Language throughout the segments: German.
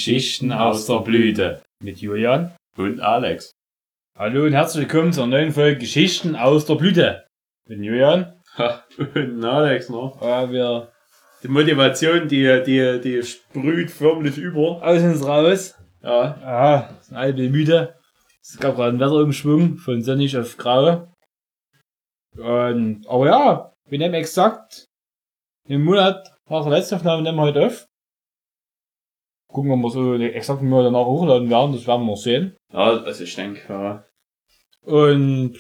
Geschichten aus der Blüte mit Julian und Alex. Hallo und herzlich willkommen zur neuen Folge Geschichten aus der Blüte mit Julian Und Alex noch. Wir Die Motivation, die sprüht förmlich über. aus uns raus. Ja. Sind alle ein bisschen müde. Es gab gerade einen Wetterumschwung von sonnig auf grau. Aber ja, wir nehmen exakt im Monat nach der letzten Aufnahme nehmen wir heute auf. Gucken, ob wir so den exakten Monat danach hochladen werden, das werden wir sehen. Ja, also ich denke, ja. Und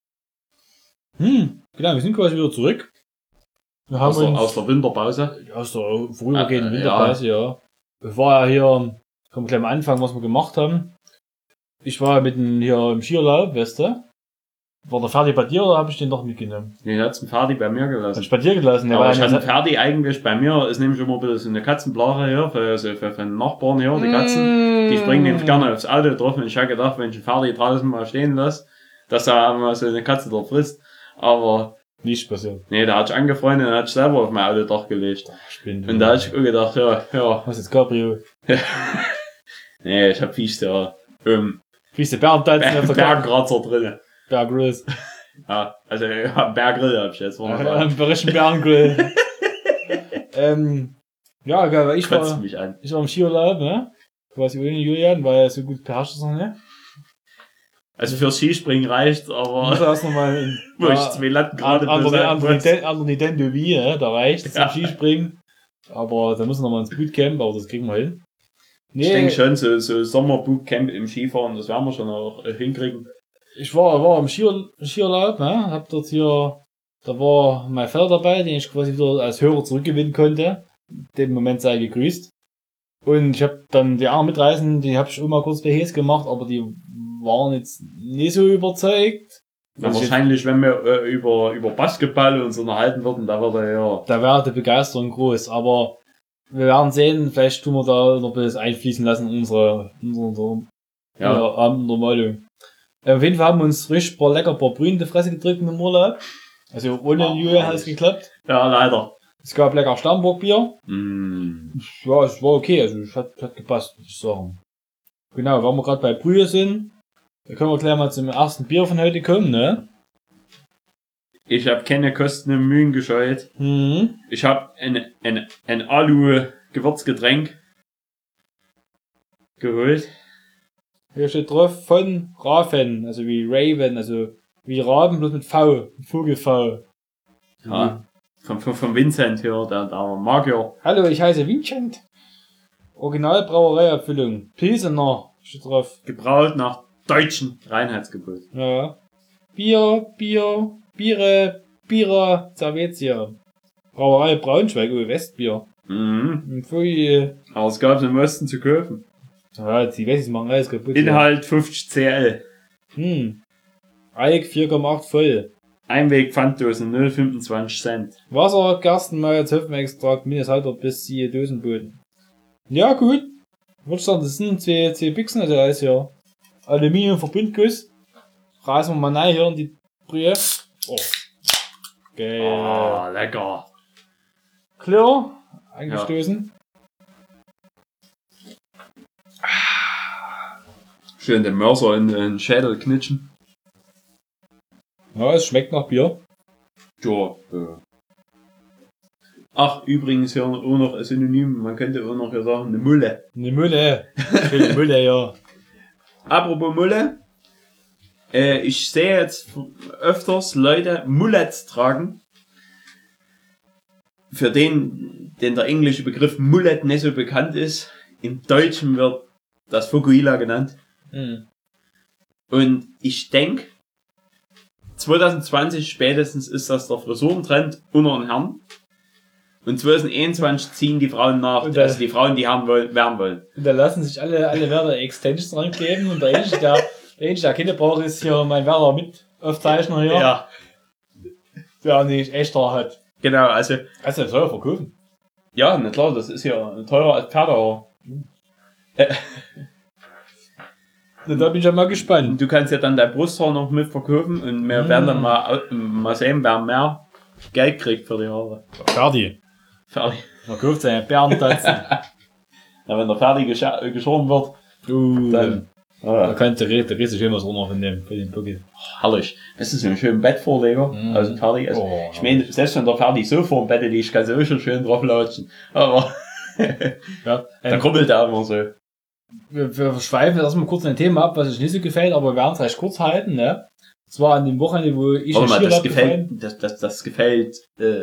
genau, wir sind quasi wieder zurück. Wir haben Aus der Winterpause. aus der vorübergehenden Winterpause, ja. Ich war ja hier, kommen gleich am Anfang, was wir gemacht haben. Ich war mitten hier im Skiurlaub, weißt du? War der Ferdi bei dir oder habe ich den doch mitgenommen? Den hat's einen Ferdi bei mir Hab gelassen. ich bei dir gelassen? Aber ich hatte Ferdi eigentlich bei mir, ist nämlich immer ein bisschen so eine Katzenblare hier, für den Nachbarn hier, die Katzen. Die springen nämlich gerne aufs Auto drauf und ich habe gedacht, wenn ich einen Ferdi draußen mal stehen lasse, dass er mal so eine Katze dort frisst. Aber nicht passiert. nee, da hat ich angefreundet und hat ich selber auf mein Autodach gelegt. Spinnt. Und da hab ich auch gedacht, ja. Was ist Cabrio? Nee, ich hab Fisch da. Wie der Bärentanzen auf der Bergkratzer drin. Berggrill. Ja, also ja, Berggrill hab ich jetzt. Ein berichten Bärengrill. Ja, geil, weil ich Kotzt mich an. war im Skiurlaub, ne? Quasi ohne Julian, weil er so gut beherrscht ist noch, ne? Also für Skispringen reicht's, Muss aber erst nochmal wo ich 2 Latten gerade an Nintendo Wii, ne? Da reicht's Ja. zum Skispringen. Aber da müssen wir nochmal ins Bootcamp, aber das kriegen wir hin. Ich denke schon, so Sommerbootcamp im Skifahren, das werden wir schon auch hinkriegen. Ich war im Skiurlaub, ne? Hab dort hier, da war mein Vater dabei, den ich quasi wieder als Hörer zurückgewinnen konnte. In dem Moment sei gegrüßt. Und ich hab dann die anderen Mitreisen, die hab ich auch mal kurz bei Hes gemacht, aber die waren jetzt nicht so überzeugt. Ja, wahrscheinlich, wenn wir über Basketball uns unterhalten würden, da würde ja. Da wäre die Begeisterung groß, aber wir werden sehen, vielleicht tun wir da noch ein bisschen einfließen lassen in unsere Abenduntermalung. Auf jeden Fall haben wir uns richtig paar Brühe in die Fresse gedrückt im Urlaub. Also ohne Julian hat es geklappt. Ja, leider. Es gab lecker Stammburgbier. Mm. Ja, es war okay, also es hat gepasst, würde ich sagen. Genau, wenn wir gerade bei Brühe sind, da können wir gleich mal zum ersten Bier von heute kommen, ne? Ich habe keine Kosten und Mühen gescheut. Mhm. Ich habe ein Alu-Gewürzgetränk geholt. Hier steht drauf von Raven, also wie Raven, also wie Raben, bloß mit V, Vogel V. Ja. Vom Vincent hier, der Magier. Hallo, ich heiße Vincent. Originalbrauereiabfüllung. Pilsener steht drauf. Gebraut nach deutschen Reinheitsgebot. Ja. Biere, Zervetia. Brauerei Braunschweig, Westbier. Mhm. Und Pfui. Aber es gab es im Osten zu kaufen. Ja, die Wessis machen alles kaputt. Inhalt 50 CL. Alk 4,8 voll. Einweg Pfanddose 0,25 Cent. Wasser, Gerstenmalz, Hopfenextrakt, Minneshalter bis die Dosenboden. Ja, gut. Würde ich sagen, das sind zwei Büchsen, also da ist ja Aluminium-Verbundguss. Reißen wir mal rein hier in die Brühe. Oh. Geil. Oh, lecker. Klar. Eingestoßen. Schön den Mörser in den Schädel knitschen. Ja, es schmeckt nach Bier. Ja. Ach, übrigens hier auch noch ein Synonym. Man könnte auch noch hier sagen, eine Mulle. Eine Mulle. Schöne Mulle, ja. Apropos Mulle. Ich sehe jetzt öfters Leute Mullets tragen. Für den der englische Begriff Mullet nicht so bekannt ist. Im Deutschen wird das Fukuhila genannt. Und ich denke, 2020 spätestens ist das der Frisurentrend unter den Herren. Und 2021 ziehen die Frauen nach, also die Frauen, die Herren werden wollen. Und da lassen sich alle Werder Extensions dran kleben und der Einzige, der Kinder braucht, ist hier mein Werder mit Aufzeichner hier. Ja. Der nicht echter hat. Genau, also. Kannst du das teuer verkaufen? Ja, na klar, das ist ja teurer als Pferdehaar. Da bin ich ja mal gespannt. Du kannst ja dann dein Brusthaar noch mit verkaufen und wir werden dann mal sehen, wer mehr Geld kriegt für die Haare. Ferdi. Fertig. Verkauft seine Bärentanzen. Na, wenn der fertig geschoren wird, dann, da kannst du richtig schön was runter von dem Bucket. herrlich. Das ist so ein schöner Bettvorleger, also fertig. Also, ich meine, selbst wenn der fertig so vor dem Bett liegt, kannst du auch schon schön drauflatschen. Aber, da krummelt er immer so. Wir schweifen erstmal kurz ein Thema ab, was euch nicht so gefällt, aber wir werden es recht kurz halten, ne? Das war an dem Wochenende, wo ich das gefällt,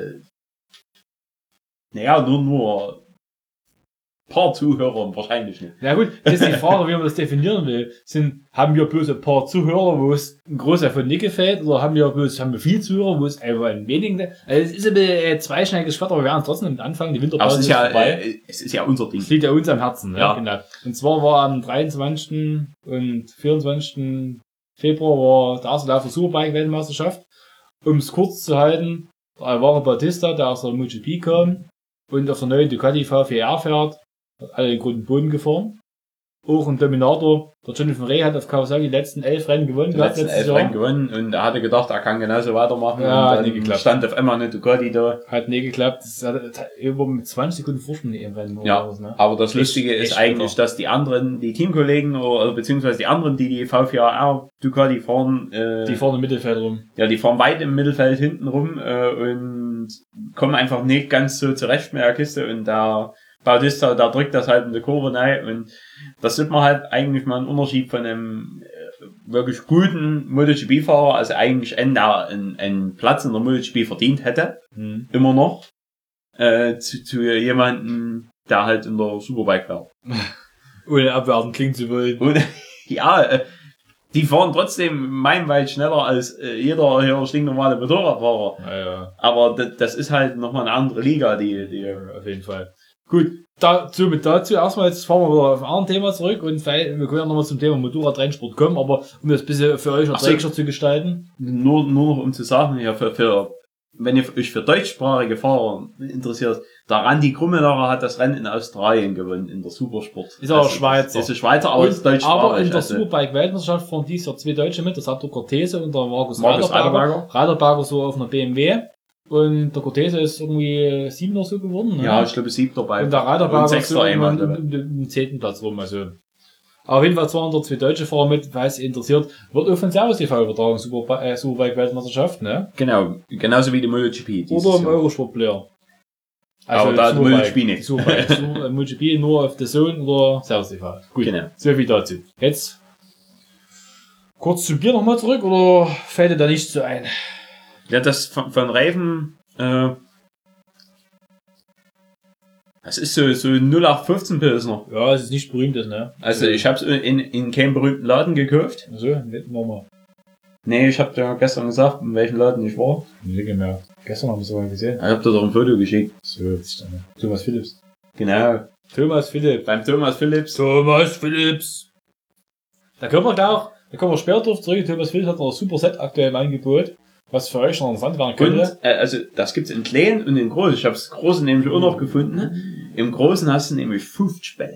naja, nur ein paar Zuhörern wahrscheinlich nicht. Ja gut, das ist die Frage, wie man das definieren will. Haben wir bloß ein paar Zuhörer, wo es ein Großteil von nicht gefällt, oder haben wir viele Zuhörer, wo es einfach ein wenigen, also es ist ein bisschen zweischneidiges Schwert, aber wir werden trotzdem anfangen, die Winterpause ist vorbei. Es ist ja unser Ding. Es liegt ja uns am Herzen, ne? Ja. Genau. Und zwar war am 23. und 24. Februar war der erste Lauf der Superbike-Weltmeisterschaft. Um es kurz zu halten, Alvaro Bautista, der aus der MotoGP kam und auf der neuen Ducati V4R fährt, hat alle den Grund Boden gefahren. Auch ein Dominator, der Jonathan Rea hat auf Kawasaki die letzten 11 Rennen gewonnen. Die letzten 11 Rennen gewonnen und er hatte gedacht, er kann genauso weitermachen. Ja, und hat nicht geklappt. Stand auf einmal eine Ducati da. Hat nie geklappt. Das hat über mit 20 Sekunden Vorsprung im Rennen. Ja, was, ne? aber das Lustige ist eigentlich, dass die anderen, die Teamkollegen oder beziehungsweise die anderen, die V4R Ducati fahren, die fahren im Mittelfeld rum. Ja, die fahren weit im Mittelfeld hinten rum und kommen einfach nicht ganz so zurecht mit der Kiste und der Bautista, da drückt das halt in die Kurve rein und das sieht man halt eigentlich mal einen Unterschied von einem wirklich guten MotoGP-Fahrer, also eigentlich einen Platz in der MotoGP verdient hätte, immer noch, zu jemandem, der halt in der Superbike fährt. Ohne abwerten klingen zu wollen. Und, ja, die fahren trotzdem meilenweit schneller als jeder hier stinknormale Motorradfahrer. Ja. Aber das ist halt nochmal eine andere Liga, die auf jeden Fall. Gut, dazu erstmal, jetzt fahren wir wieder auf ein anderes Thema zurück und wir können ja nochmal zum Thema Motorradrennsport kommen, aber um das ein bisschen für euch erträglicher zu gestalten. Nur noch um zu sagen, ja, wenn ihr euch für deutschsprachige Fahrer interessiert, der Randy Krummenacher hat das Rennen in Australien gewonnen, in der Supersport. Ist aber Schweizer. Ist ein Schweizer, aber ist deutschsprachig. Aber in der Superbike-Weltmeisterschaft fahren dieses Jahr 2 Deutsche mit, der Sandro Cortese und der Markus Raderberger. Raderberger so auf einer BMW. Und der Cortese ist irgendwie 7 oder so geworden. Ne? Ja, ich glaube 7 dabei. Und der Raderberger ist so im 10. Platz rum. Also. Aber auf jeden Fall waren dort 2 deutsche Fahrer mit, weil es interessiert. Wird auch von Servus TV übertragen, Superbike-Weltmeisterschaft, ne? Genau, genauso wie die MotoGP. Oder im Eurosport-Player. Also aber da MotoGP nicht. MotoGP nur auf der Zone oder Servus TV. Gut, genau. So viel dazu. Jetzt kurz zum Bier nochmal zurück, oder fällt dir da nichts so ein? Ja, das von Reifen, das ist so 0815 Pilsner. Ja, es ist nicht berühmtes, ne? Also ich hab's in keinem berühmten Laden gekauft. So, nicht nochmal. Nee, ich hab dir gestern gesagt, in welchem Laden ich war. Nicht mehr. Gestern haben wir es sogar gesehen. Ich hab dir doch ein Foto geschickt. So, das ist dann Thomas Phillips. Genau. Thomas Phillips. Beim Thomas Phillips. Thomas Phillips. Da kommen wir später drauf zurück. Thomas Phillips hat noch ein super Set aktuell im Angebot. Was für euch noch interessant werden könnte. Und, also, das gibt's in klein und in groß. Ich habe das große nämlich auch noch gefunden. Im großen hast du nämlich 50 Spälle.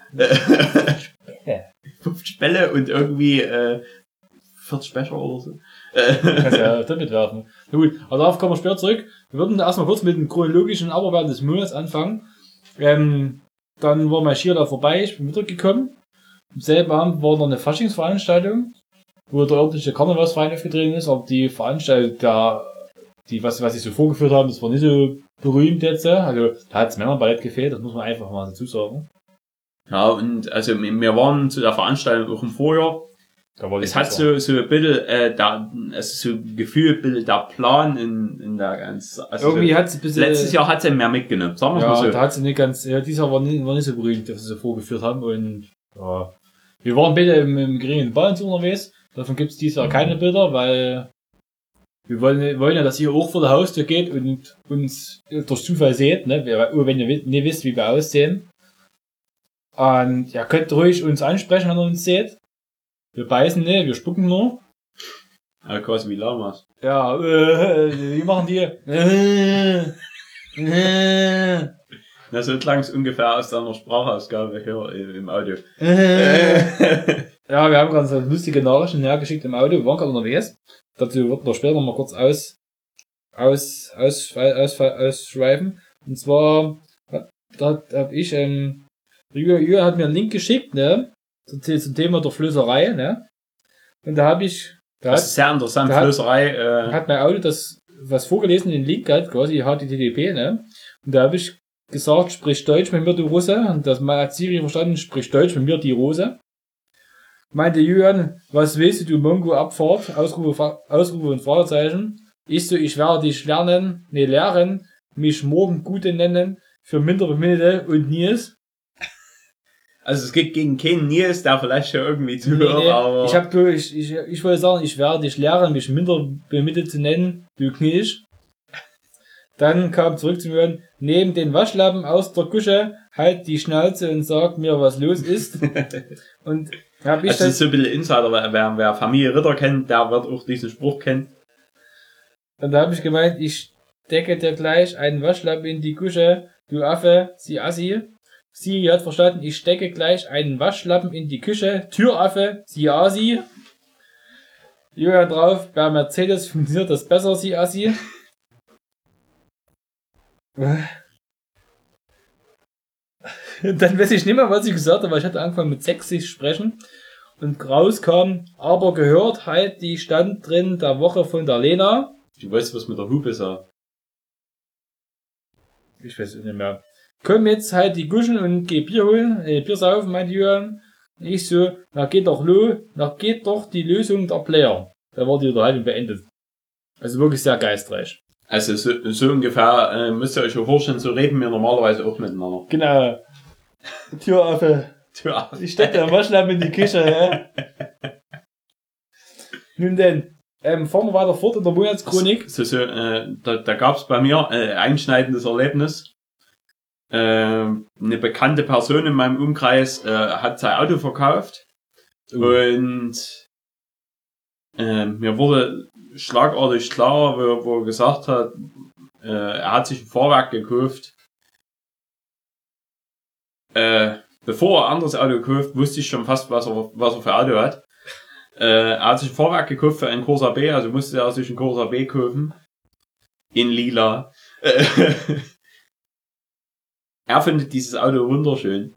50 Spälle und irgendwie 40 Becher oder so. Kannst ja damit werfen. Na gut, aber darauf kommen wir später zurück. Wir würden erstmal kurz mit dem chronologischen Aberwert des Monats anfangen. Dann war mein Skier da vorbei, ich bin wiedergekommen. Am selben Abend war noch eine Faschingsveranstaltung, wo der örtliche Karnevalsverein aufgetreten ist, aber die Veranstaltung, was sie so vorgeführt haben, das war nicht so berühmt jetzt. Also da hat das Männerballett gefehlt, das muss man einfach mal dazu sagen. Ja, und also wir waren zu der Veranstaltung auch im Vorjahr. Es hat so ein bisschen, so gefühlt, der Plan in der ganzen, also irgendwie hat sie ein bisschen, letztes Jahr hat sie mehr mitgenommen, sagen wir ja, mal so. Da hat sie nicht ganz, ja, dieses Jahr war nicht so berühmt, dass sie so vorgeführt haben und, ja. Wir waren beide im geringen Balance unterwegs, davon gibt's dieses Jahr keine Bilder, weil wir wollen ja, dass ihr auch vor der Haustür geht und uns durch Zufall seht, ne, wenn ihr nicht wisst, wie wir aussehen. Und ihr könnt ruhig uns ansprechen, wenn ihr uns seht. Wir beißen nicht, wir spucken nur. Ja, quasi wie Lamas. Ja, wie machen die? Na, so klang's ungefähr aus deiner Sprachausgabe hier im Audio. Ja, wir haben ganz lustige Nachrichten hergeschickt im Audio, wir waren gerade unterwegs. Dazu wird wir später mal kurz ausschreiben. Und zwar, da habe ich Jürgen hat mir einen Link geschickt, ne? Zum Thema der Flößerei, ne? Und da habe ich... Das ist sehr interessant, Flößerei. Hat mein Auto das was vorgelesen, den Link halt, quasi HTTP, ne? Und da habe ich gesagt, sprich Deutsch mit mir, du Russe. Und das hat Siri verstanden, sprich Deutsch mit mir, die Rose. Meinte Jürgen, was willst du Mongo-Abfahrt? Ausrufe und Fragezeichen. Ich so, ich werde dich lehren, mich morgen Gute nennen, für minder Bemiddelte und Nils. Also es geht gegen keinen Nils, der vielleicht ja irgendwie zuhört, aber... Ich wollte sagen, ich werde dich lehren, mich minder bemittelt zu nennen, du Knilch. Dann kam zurück zu mir, neben den Waschlappen aus der Küche, halt die Schnauze und sag mir, was los ist. Und hab ich das ist so ein bisschen Insider, wer Familie Ritter kennt, der wird auch diesen Spruch kennen. Und da habe ich gemeint, ich stecke dir gleich einen Waschlappen in die Küche, du Affe, sie Assi. Sie hat verstanden, ich stecke gleich einen Waschlappen in die Küche, Türaffe, sie Assi. Julia drauf, bei Mercedes funktioniert das besser, sie Assi. Und dann weiß ich nicht mehr, was ich gesagt habe, weil ich hatte angefangen mit sächsisch sprechen. Und rauskam, aber gehört halt, die stand drin der Woche von der Lena. Du weißt, was mit der Hupe sagt. Ich weiß es nicht mehr. Komm jetzt halt die Guschen und geh Bier holen, Bier saufen, meinte Jürgen. Und ich so, na geht doch die Lösung der Player. Da war die Unterhaltung beendet. Also wirklich sehr geistreich. Also so ungefähr müsst ihr euch schon vorstellen, so reden wir normalerweise auch miteinander. Genau. Türaffe. Ich stecke der Waschlappen in die Küche, ja. Nun denn, fahren wir weiter fort in der Monatschronik. Da gab es bei mir ein einschneidendes Erlebnis. Eine bekannte Person in meinem Umkreis hat sein Auto verkauft und mir wurde schlagartig klar, wo er gesagt hat, er hat sich ein Fahrwerk gekauft. Bevor er ein anderes Auto gekauft, wusste ich schon fast, was er für Auto hat. Er hat sich ein Fahrwerk gekauft für einen Corsa B, also musste er sich einen Corsa B kaufen. In lila. Er findet dieses Auto wunderschön.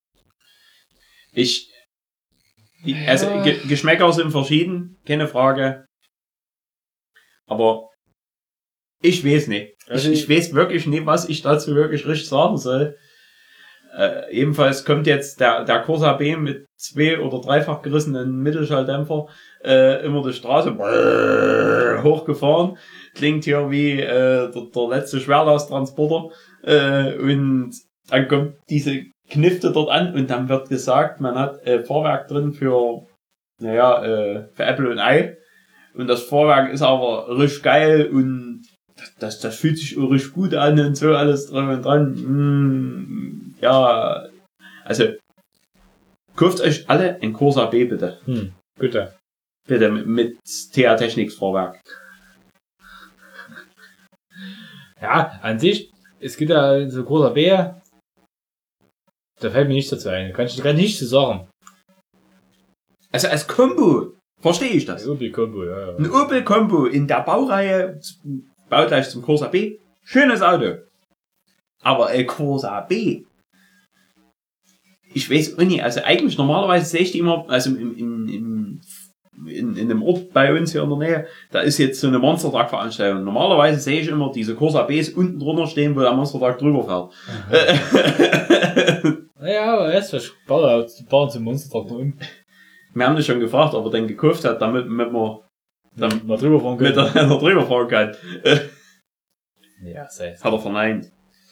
Geschmäcker sind verschieden, keine Frage. Aber ich weiß nicht. Ich weiß wirklich nicht, was ich dazu wirklich richtig sagen soll. Ebenfalls kommt jetzt der Corsa B mit 2- oder 3-fach gerissenen Mittelschalldämpfer immer die Straße hochgefahren. Klingt hier wie der letzte Schwerlasttransporter. Und dann kommt diese Knifte dort an und dann wird gesagt, man hat Fahrwerk drin für Apple und Ei. Und das Fahrwerk ist aber richtig geil und das fühlt sich auch richtig gut an und so alles dran und dran. Ja, also kauft euch alle ein Corsa B bitte. Bitte. Bitte mit TA Technics Fahrwerk. Ja, an sich, es gibt ja so Corsa B, da fällt mir nichts dazu ein. Kann ich nichts zu sagen. Also als Kombo verstehe ich das. Ein Opel-Kombo, ja. Ein Opel-Kombo in der Baureihe, baugleich zum Corsa B. Schönes Auto. Aber ein Corsa B. Ich weiß auch nicht, also eigentlich normalerweise sehe ich die immer, also in einem Ort bei uns hier in der Nähe, da ist jetzt so eine Monstertruck-Veranstaltung. Normalerweise sehe ich immer diese Corsa Bs unten drunter stehen, wo der Monstertruck drüber fährt. Naja, aber jetzt bauen zum Monstertruck noch um. Wir haben das schon gefragt, ob er den gekauft hat, damit man mal drüber fahren kann. Drüber fahren kann. Ja, sei es. Hat er verneint.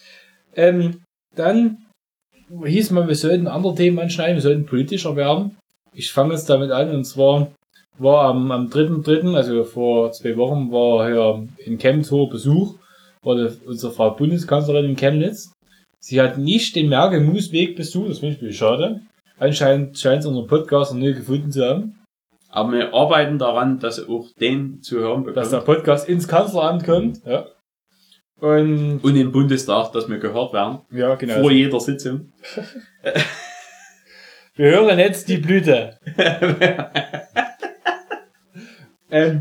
Dann hieß man, wir sollten andere Themen anschneiden, wir sollten politischer werden. Ich fange jetzt damit an, und zwar war am 3.3., also vor 2 Wochen, war hier in Chemnitz hoher Besuch, war unsere Frau Bundeskanzlerin in Chemnitz. Sie hat nicht den Merkel-Mus-Weg besucht, das finde ich ein bisschen schade. Anscheinend scheint es unseren Podcast noch nie gefunden zu haben. Aber wir arbeiten daran, dass auch den zu hören bekommt. Dass der Podcast ins Kanzleramt kommt, ja. Und im Bundestag, dass wir gehört werden. Ja, genau. Vor jeder Sitzung. Wir hören jetzt die Blüte.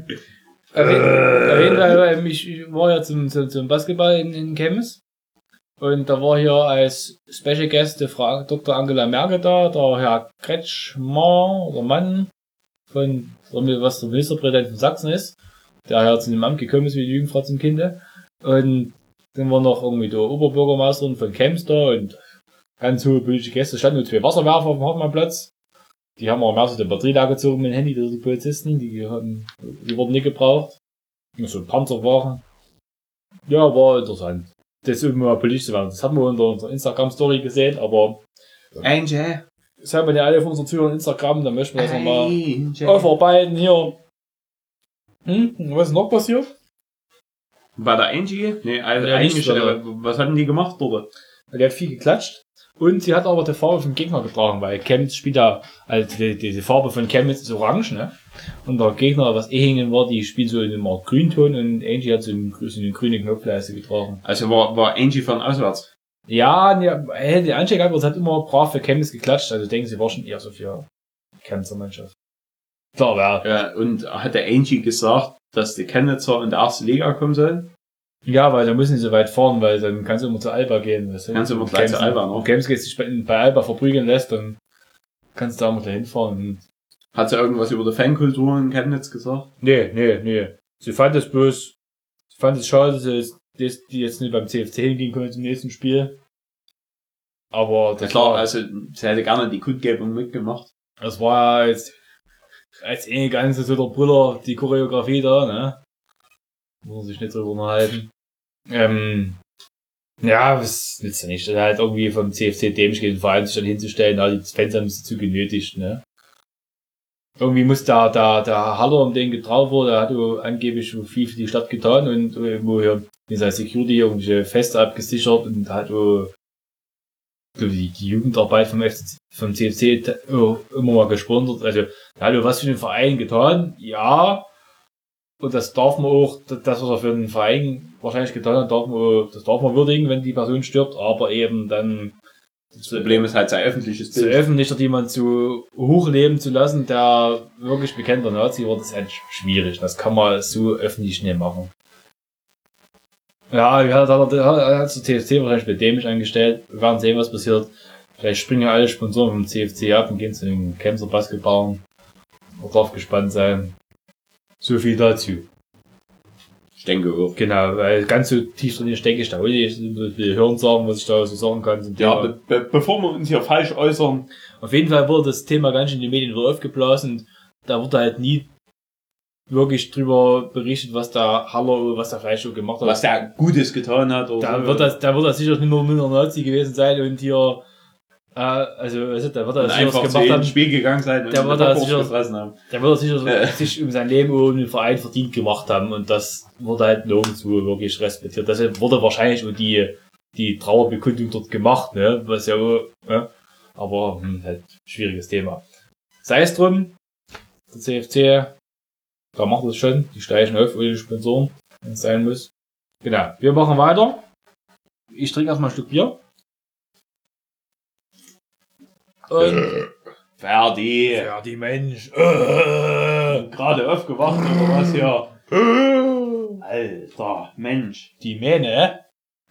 Auf jeden Fall, ich war ja zum Basketball in Chemnitz. Und da war hier als Special Guest die Frau Dr. Angela Merkel da, der Herr Kretschmer oder Mann von, was der Ministerpräsident von Sachsen ist, der ja zu dem Amt gekommen ist wie die Jugendfrau zum Kinde. Und dann war noch irgendwie der Oberbürgermeister von Krems da und ganz hohe politische Gäste. Standen nur 2 Wasserwerfer auf dem Hartmannplatz. Die haben auch mehr so die Batterie da gezogen mit dem Handy, die Polizisten, die wurden nicht gebraucht. So Panzerwagen. Ja, war interessant. Das irgendwie mal politisch zu werden. Das haben wir unter unserer Instagram-Story gesehen, aber Angel. das haben wir ja alle auf unserer Zuhörer Instagram, dann möchten wir das nochmal aufarbeiten hier. Was ist noch passiert? Bei der Angie? Nee, also Ja, eigentlich, nicht, aber- was hatten die gemacht dort? Die hat viel geklatscht. Und sie hat aber die Farbe vom Gegner getragen, weil Chemnitz spielt da, also die Farbe von Chemnitz ist orange, ne? Und der Gegner, was Ehingen war, die spielt so in einem Art Grünton und Angie hat so einen grünen Knopfleiste getragen. Also war Angie von auswärts. Ja, die Angie gehabt, aber es hat immer brav für Chemnitz geklatscht, also ich denke, sie war schon eher so für Chemnitzer Mannschaft. Klar, Ja, und hat der Angie gesagt, dass die Chemnitzer in der erste Liga kommen sollen? Ja, weil da müssen sie so weit fahren, weil dann kannst du immer zu Alba gehen. Weißt du? Kannst du immer gleich zu Alba noch. Wenn Games sich bei Alba verprügeln lässt, dann kannst du da mal dahin fahren. Hat sie irgendwas über die Fankultur in Chemnitz gesagt? Nee. Sie fand es schade, dass die jetzt nicht beim CFC hingehen konnte zum nächsten Spiel. Aber Ja, das klar, war, also sie hätte gerne die Kundgebung mitgemacht. das war jetzt als ganze so der Brüller die Choreografie da, ne? Muss man sich nicht drüber unterhalten. Ja, was willst du nicht? Dann halt irgendwie vom CFC dämlich gegen den Verein sich dann hinzustellen, da die Fans haben es dazu genötigt, ne? Irgendwie muss der Haller, um den getraut wurde, der hat angeblich viel für die Stadt getan und irgendwo hier dieser Security irgendwelche Feste abgesichert und hat die Jugendarbeit vom CFC immer mal gesponsert. Also, der hat was für den Verein getan, ja. Und das darf man auch, das, was er für den Verein wahrscheinlich getan hat, das darf man würdigen, wenn die Person stirbt, aber eben dann Das Problem ist halt sein öffentliches zu Bild. öffentlich jemand zu hochleben zu lassen, der wirklich bekannter Nazi war, das ist halt schwierig. Das kann man so öffentlich nicht machen. Ja, hat der CFC wahrscheinlich bei dämlich angestellt. Wir werden sehen, was passiert. Vielleicht springen alle Sponsoren vom CFC ab und gehen zu den Chemnitzer Basketballern. Man darf gespannt sein. So viel dazu. Ich denke auch. Genau, weil ganz so tief drin stecke ich da auch nicht. Wir hören sagen, was ich da so sagen kann. Zum Ja, Thema. bevor wir uns hier falsch äußern. Auf jeden Fall wurde das Thema ganz schön in den Medien wieder aufgeblasen und da wurde halt nie wirklich drüber berichtet, was der Haller, was der Fleischschuh gemacht hat. Was der Gutes getan hat. Oder Da so. wird das sicher nicht nur mit einer Nazi gewesen sein und hier, also, da wird er Und sicher was einfach zu gemacht jedem haben. Spiel gegangen sein und Der wird da sicher- gefressen haben. Da wird er sicher sich um sein Leben und den Verein verdient gemacht haben und das wurde halt nirgendwo wirklich respektiert. Deshalb wurde wahrscheinlich auch die Trauerbekundung dort gemacht, ne, was ja, ne? Aber, halt, schwieriges Thema. Sei es drum, der CFC, da macht es schon, die steigen auf ohne Sponsoren, wenn es sein muss. Genau, wir machen weiter. Ich trinke erstmal ein Stück Bier. Und Ferdi. ja, die Mensch. Gerade aufgewacht oder was hier? Alter, Mensch. Die Mähne.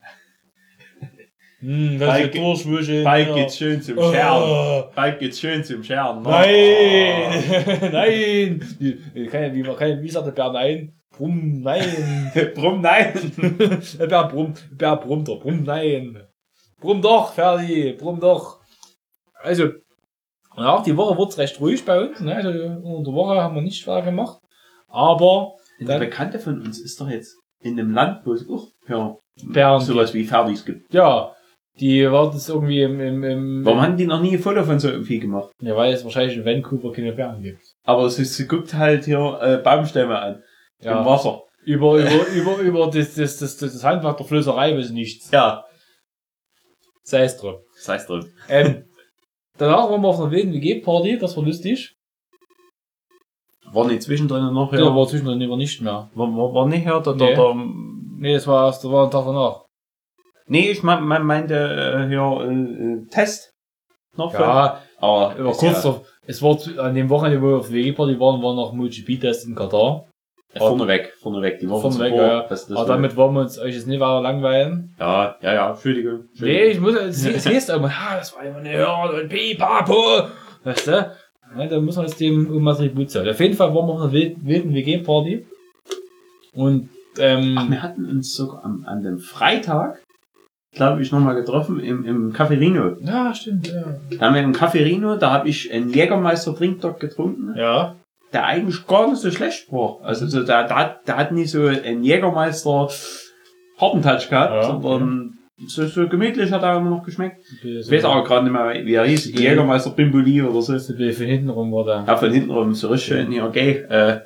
Das Falk- ist durchwischen. Bald geht's schön zum Scheren. Bald geht's schön zum Scheren. Nein! Nein! Wie sagt der Bär nein? Brumm, nein! Brumm, nein. Der Bär brummt doch, brumm, nein! Brumm doch, Ferdi, brumm doch! Also, ja, die Woche wird's recht ruhig bei uns, ne? Also, unter der Woche haben wir nicht viel gemacht. Aber, Eine Bekannte von uns ist doch jetzt in einem Land, wo es auch Bären, sowas wie Ferdis gibt. ja, die war das irgendwie im Warum haben die noch nie ein Foto von so irgendwie gemacht? ja, weil es wahrscheinlich in Vancouver keine Bären gibt. Aber sie guckt halt hier Baumstämme an. Ja. Im Wasser. Über das Handwerk der Flößerei bis nichts. Ja. Sei es drum. Das heißt drin. Danach waren wir auf einer wilden WG-Party, das war lustig. War nicht zwischendrin noch, Ja, war zwischendrin aber nicht mehr. War nicht her, Nee. Nee, das war ein Tag danach. Nee, ich meinte hier Test. Noch Ja, aber aber kurz doch, es war an dem Wochenende, wo wir auf WG-Party waren noch MotoGP-Test in Katar. Vorneweg, die Woche Vorneweg, zuvor. ja. Aber damit wollen wir uns euch jetzt nicht weiter langweilen. Ja, Entschuldigung. Nee, ich muss, es heißt immer, das war immer eine Hörn und Pipapo. Weißt du? Ja, da muss man jetzt dem irgendwas Tribut zahlen. Auf jeden Fall waren wir auf einer wilden WG-Party. Und, wir hatten uns sogar an dem Freitag, glaube ich, nochmal getroffen im Café Rino. Ja, stimmt, ja. Da haben wir im Café Rino, da habe ich einen Jägermeister-Trink dort getrunken. Ja. Der eigentlich gar nicht so schlecht war. Also so, der hat nicht so einen Jägermeister harten Touch gehabt, ja, sondern so gemütlich hat er immer noch geschmeckt. Okay, Ich weiß aber gerade nicht mehr, wie er hieß. Jägermeister Bimboli oder so. Von hinten rum war der. Ja, von hinten rum, so richtig schön, ja, okay.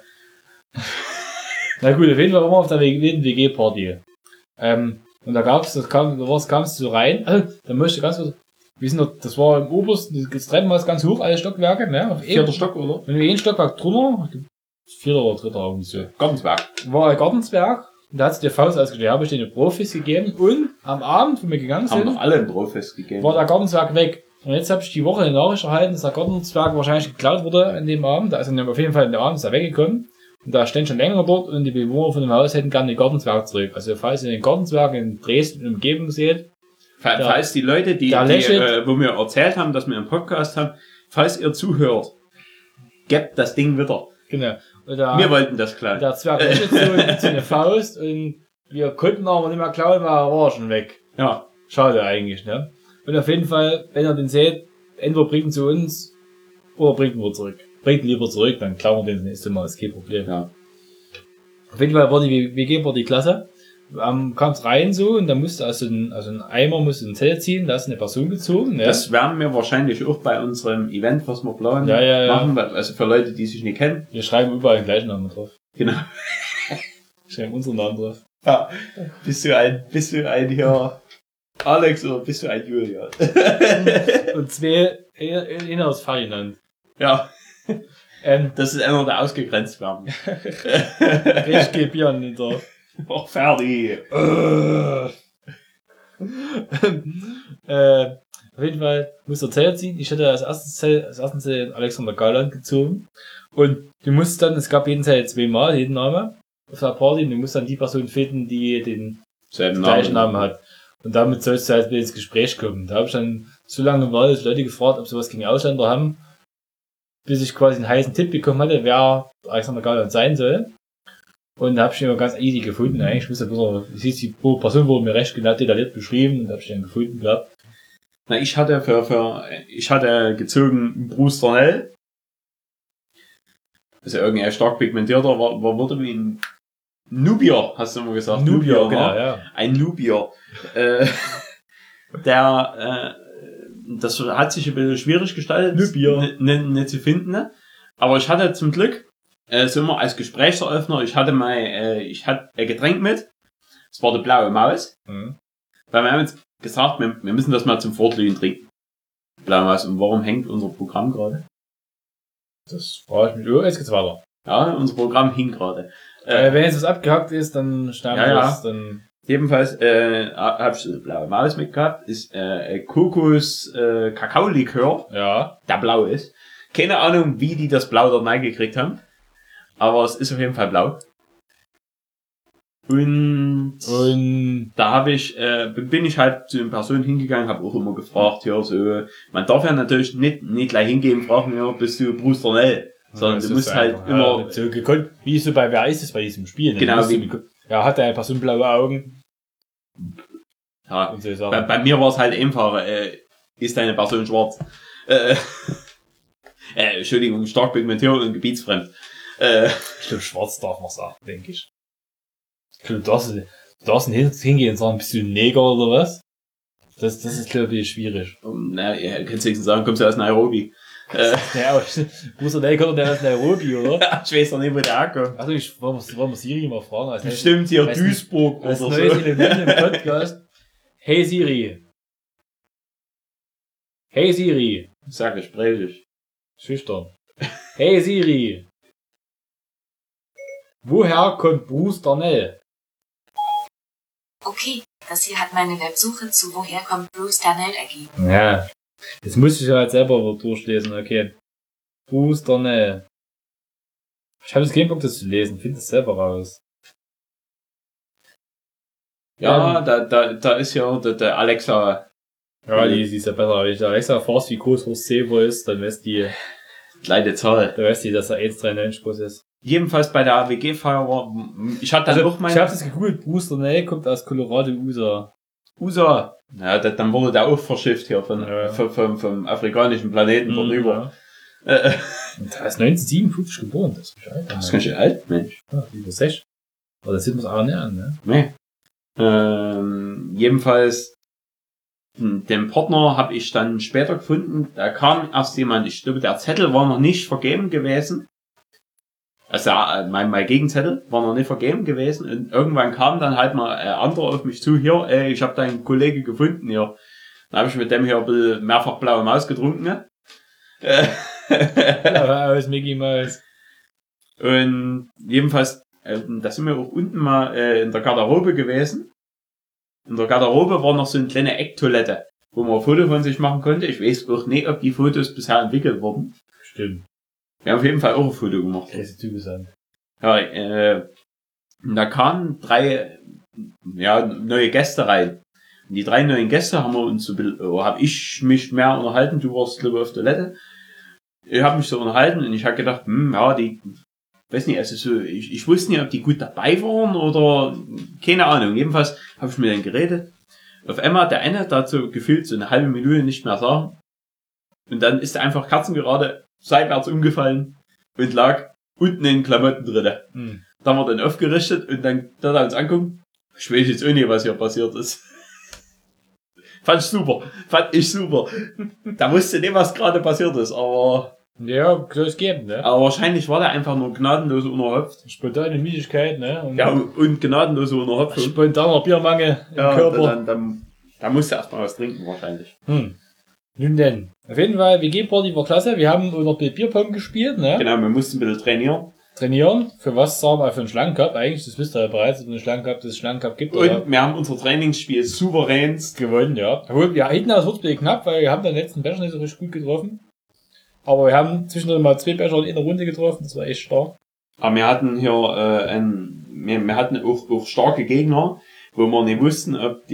Na gut, auf jeden Fall waren wir auf der WG-Party. Und da kamst du so rein, also, da möchte ich ganz kurz, wir sind dort, das war im obersten, das Treppen war ganz hoch, alle Stockwerke, ne? Auf 4. Stock, oder? Wenn wir einen Stockwerk drunter, 4. oder 3. irgendwie so. Gartensberg. War ein Gartensberg, und da hat es der Faust als gewerbestehende Profis gegeben, und am Abend, wo wir gegangen Haben sind, noch alle ein Profis gegeben. war der Gartensberg weg. Und jetzt habe ich die Woche eine Nachricht erhalten, dass der Gartensberg wahrscheinlich geklaut wurde an dem Abend, also auf jeden Fall in dem Abend ist er weggekommen. Und da stand schon länger dort und die Bewohner von dem Haus hätten gerne den Gartensberg zurück. Also falls ihr den Gartensberg in Dresden und Umgebung seht. Falls die Leute, die wo wir erzählt haben, dass wir einen Podcast haben, falls ihr zuhört, gebt das Ding wieder. Genau. Wir wollten das klauen. Der Zwerg lächelt so mit so einer Faust und wir konnten aber nicht mehr klauen, weil er war schon weg. Ja. Schade eigentlich, ne? Und auf jeden Fall, wenn ihr den seht, entweder bringt ihn zu uns oder bringt ihn zurück. Bringt ihn lieber zurück, dann klauen wir den nächste Mal, ist kein Problem. Ja. Auf jeden Fall war die WG-Party klasse. Kam's rein so und dann musste also ein Eimer musste ein Zelt ziehen, da ist eine Person gezogen. Ne? Das werden wir wahrscheinlich auch bei unserem Event, was wir planen, machen, also für Leute, die sich nicht kennen. Wir schreiben überall den gleichen Namen drauf. Genau. Wir schreiben unseren Namen drauf. Ja. Bist du ein hier Alex oder bist du ein Julian? Und zwei, einer ist Ferdinand. Ja. Das ist einer, der ausgegrenzt werden. Ich gebe Bier nicht da. Auch fertig. Auf jeden Fall muss der Zelt ziehen. Ich hätte als ersten Zelt Alexander Gauland gezogen. Und du musst dann, es gab jeden Zelt zweimal, jeden Name auf der Party. Und du musst dann die Person finden, die den gleichen Namen hat. Und damit sollst du halt wieder ins Gespräch kommen. Da habe ich dann so lange gewartet, Leute gefragt, ob sie was gegen Ausländer haben, bis ich quasi einen heißen Tipp bekommen hatte, wer Alexander Gauland sein soll. Und da habe ich ihn immer ganz easy gefunden. Eigentlich musste die Person wurde mir recht genau detailliert beschrieben und habe ich dann gefunden gehabt. Na, ich hatte gezogen Bruce Darnell. Also irgendein stark pigmentierter, wurde wie ein Nubier, hast du immer gesagt. Nubier, genau, ja. Ein Nubier. Das hat sich ein bisschen schwierig gestaltet, Nubier. Nicht zu finden. Ne? Aber ich hatte zum Glück, so immer als Gesprächseröffner, ich hatte ein Getränk mit. Es war die blaue Maus. Mhm. Weil wir haben jetzt gesagt, wir müssen das mal zum Fortlösen trinken. Blaue Maus. Und warum hängt unser Programm gerade? Das frage ich mich. Jetzt geht's weiter. Ja, unser Programm hing gerade. Wenn jetzt was abgehackt ist, dann schneiden wir das. Dann jedenfalls habe ich eine blaue Maus mitgehabt. Ist Kokos-Kakao-Likör. Ja. Der blau ist. Keine Ahnung, wie die das Blau dort reingekriegt haben. Aber es ist auf jeden Fall blau. Und da bin ich halt zu den Personen hingegangen, habe auch immer gefragt, ja, so, man darf ja natürlich nicht gleich hingehen, fragen, ja, bist du Bruce Darnell? Sondern du musst halt immer, so gekonnt, wie so bei Wer ist es bei diesem Spiel? Genau, hat der Person blaue Augen? Ja, und so bei mir war es halt einfach, ist deine Person schwarz? Entschuldigung, stark pigmentiert und gebietsfremd. Ich glaube, schwarz darf man sagen, denke ich. Ich glaube, du darfst nicht hingehen und sagen, bist du ein Neger oder was? Das ist, glaube ich, schwierig. Na, ja, kannst du nicht sagen, kommst du aus Nairobi? Ja, Bruce Darnell kommt der aus Nairobi, oder? Ich weiß doch nicht, wo der herkommt. Also, wollen wir Siri mal fragen. Bestimmt hier Duisburg oder so. Als neues Element im Podcast. Hey Siri. Hey Siri. Sehr gesprächig. Schüchtern. Hey Siri. Woher kommt Bruce Darnell? Okay, das hier hat meine Websuche zu Woher kommt Bruce Darnell ergeben. Ja, jetzt muss ich ja halt selber durchlesen, okay. Bruce Darnell. Ich habe jetzt keinen Bock, das zu lesen. Find es selber raus. Ja, da ist ja der Alexa. Ja, die ist ja besser. Wenn ich der Alexa fragst, wie groß hoch C wohl ist, dann weiß die, Leider Zahl. dass er 1,93 groß ist. Jedenfalls bei der AWG-Feier war, ich hatte dann auch Ich habe das gegoogelt, Brewster Nell kommt aus Colorado, USA. USA. Ja, dann wurde der auch verschifft hier vom afrikanischen Planeten vorüber. Ja. Und er ist 1957 geboren, das ist Bescheid. Das ist ganz schön alt, Mensch. Ja, über 6. Aber das sieht man es auch nicht an, ne? Nee. Jedenfalls, den Partner habe ich dann später gefunden. Da kam erst jemand, ich glaube, der Zettel war noch nicht vergeben gewesen. Also mein Gegenzettel war noch nicht vergeben gewesen. Und irgendwann kam dann halt mal ein anderer auf mich zu, hier, ich habe deinen Kollege gefunden hier. Dann habe ich mit dem hier ein bisschen mehrfach blaue Maus getrunken. Ne? Ja, aus Mickey Mouse. Und jedenfalls, da sind wir auch unten mal in der Garderobe gewesen. In der Garderobe war noch so eine kleine Ecktoilette, wo man ein Foto von sich machen konnte. Ich weiß auch nicht, ob die Fotos bisher entwickelt wurden. Stimmt. Wir haben auf jeden Fall auch ein Foto gemacht. Das ist Typ an. Ja, und da kamen 3 neue Gäste rein. Und die 3 neuen Gäste haben wir uns so, habe ich mich mehr unterhalten. Du warst, glaube ich, auf Toilette. Ich habe mich so unterhalten und ich habe gedacht, die, weiß nicht, also so, ich wusste nicht, ob die gut dabei waren oder keine Ahnung. Jedenfalls habe ich mit denen geredet. Auf einmal der eine dazu gefühlt so eine halbe Minute nicht mehr sagen. Und dann ist er einfach kerzengerade seitwärts umgefallen und lag unten in den Klamotten drinne. Da haben wir dann aufgerichtet und dann da uns angucken. Ich weiß jetzt auch nicht, was hier passiert ist. Fand ich super. Da wusste nicht, was gerade passiert ist, aber... Ja, kann es geben, ne? Aber wahrscheinlich war der einfach nur gnadenlos unterhopft. Spontane Müdigkeit, ne? Und gnadenlose Unterhopfung. Spontaner Biermangel im Körper. Da musste erstmal was trinken, wahrscheinlich. Nun denn. Auf jeden Fall, WG-Party war klasse. Wir haben noch Bierpong gespielt, ne? Genau, wir mussten ein bisschen trainieren. Für was sagen wir? Für einen Schlangencup eigentlich. Das wisst ihr ja bereits, dass es einen Schlangencup gibt. Und wir haben unser Trainingsspiel souveränst gewonnen, ja. Ja, hinten aus wird es knapp, weil wir haben den letzten Becher nicht so richtig gut getroffen. Aber wir haben zwischendurch mal 2 Becher in der Runde getroffen. Das war echt stark. Aber wir hatten hier wir hatten auch starke Gegner, wo wir nicht wussten, ob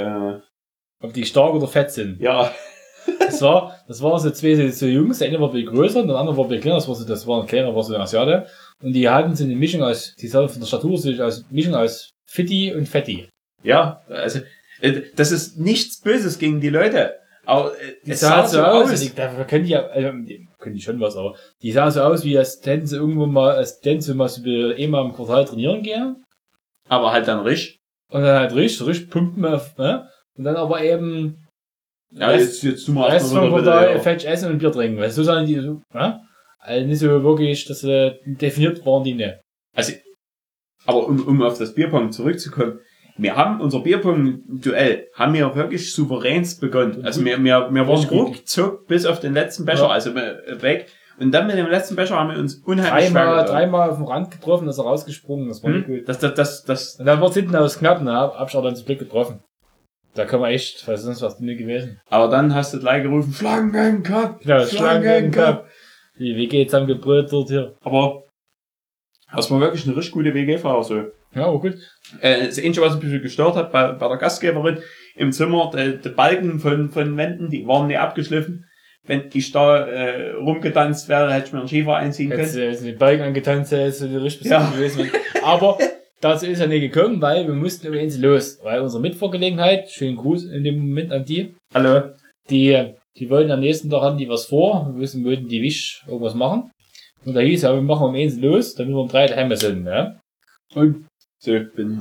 die stark oder fett sind. Ja. Das waren so 2 so Jungs, der eine war ein bisschen größer und der andere war ein bisschen kleiner, das war ein kleiner, war so ein Asiate. Und die hatten so eine Mischung aus, die sahen von der Statur aus Mischung aus Fitti und Fetti. Ja, also, das ist nichts Böses gegen die Leute. Aber, die sahen so aus. Da können die schon was, aber die sahen so aus, wie als hätten sie irgendwo mal, so einmal im Quartal trainieren gehen. Aber halt dann richtig. Und dann halt richtig pumpen auf, ne? Und dann aber eben, ja, jetzt du mal Rest vom Quartal Fetch essen und Bier trinken, weil so sahen die so, ne? Also nicht so wirklich, dass definiert waren die nicht. Also, aber um auf das Bierpong zurückzukommen, wir haben unser Bierpong-Duell, haben wir wirklich souveränst begonnen. Also wir waren ruckzuck bis auf den letzten Becher, also weg. Und dann mit dem letzten Becher haben wir uns unheimlich dreimal auf den Rand getroffen, ist er rausgesprungen, das war nicht gut. Und dann wird's hinten aus knapp, ne? Hab ich auch dann zum Glück getroffen. Da kann man echt, weil sonst was nicht gewesen. Aber dann hast du gleich gerufen, Schlangencup! Genau, Schlangencup! Die WG zusammen gebrüllt dort hier. Aber das war wirklich eine richtig gute WG-Fahrer so. Ja, aber gut. Das Einzige, was ein bisschen gestört hat bei der Gastgeberin im Zimmer, die Balken von Wänden, die waren nicht abgeschliffen. Wenn ich da rumgetanzt wäre, hätte ich mir einen Schiefer einziehen können. Hättest du die Balken angetanzt, hättest du die richtig gewesen. Aber dazu ist ja nicht gekommen, weil wir mussten übrigens los. Weil unsere Mitfahrgelegenheit, schönen Gruß in dem Moment an die. Hallo. Die wollten am nächsten Tag, hatten die was vor, wir wollten die Wisch irgendwas machen. Und da hieß ja, wir machen um 1 los, damit wir um 3 daheim sind, ne? Und so, bin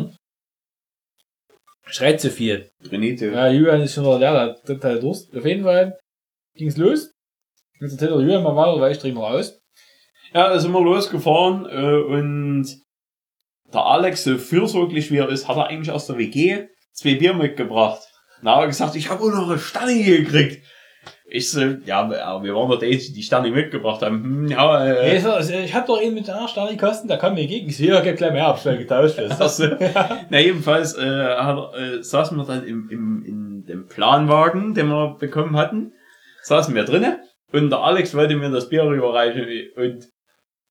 ich schreit zu viel. Trinite. Ja, Julian ist schon wieder leer, der tritt halt Durst. Auf jeden Fall ging's los. Jetzt erzählt der Julian mal weiter, weil ich trinke noch aus. Ja, da sind wir losgefahren und der Alex, so fürsorglich wie er ist, hat er eigentlich aus der WG 2 Bier mitgebracht. Na, hat er gesagt, ich habe auch noch eine Stange gekriegt. Ich so, ja, wir waren doch die Stange mitgebracht haben. Ich hab doch einen mit einer Stange kosten, da kam mir entgegen. Ich sehe, ja, gleich mehr Abschlag getauscht ist. Na, jedenfalls saßen wir dann in dem Planwagen, den wir bekommen hatten, saßen wir drinnen und der Alex wollte mir das Bier rüberreichen und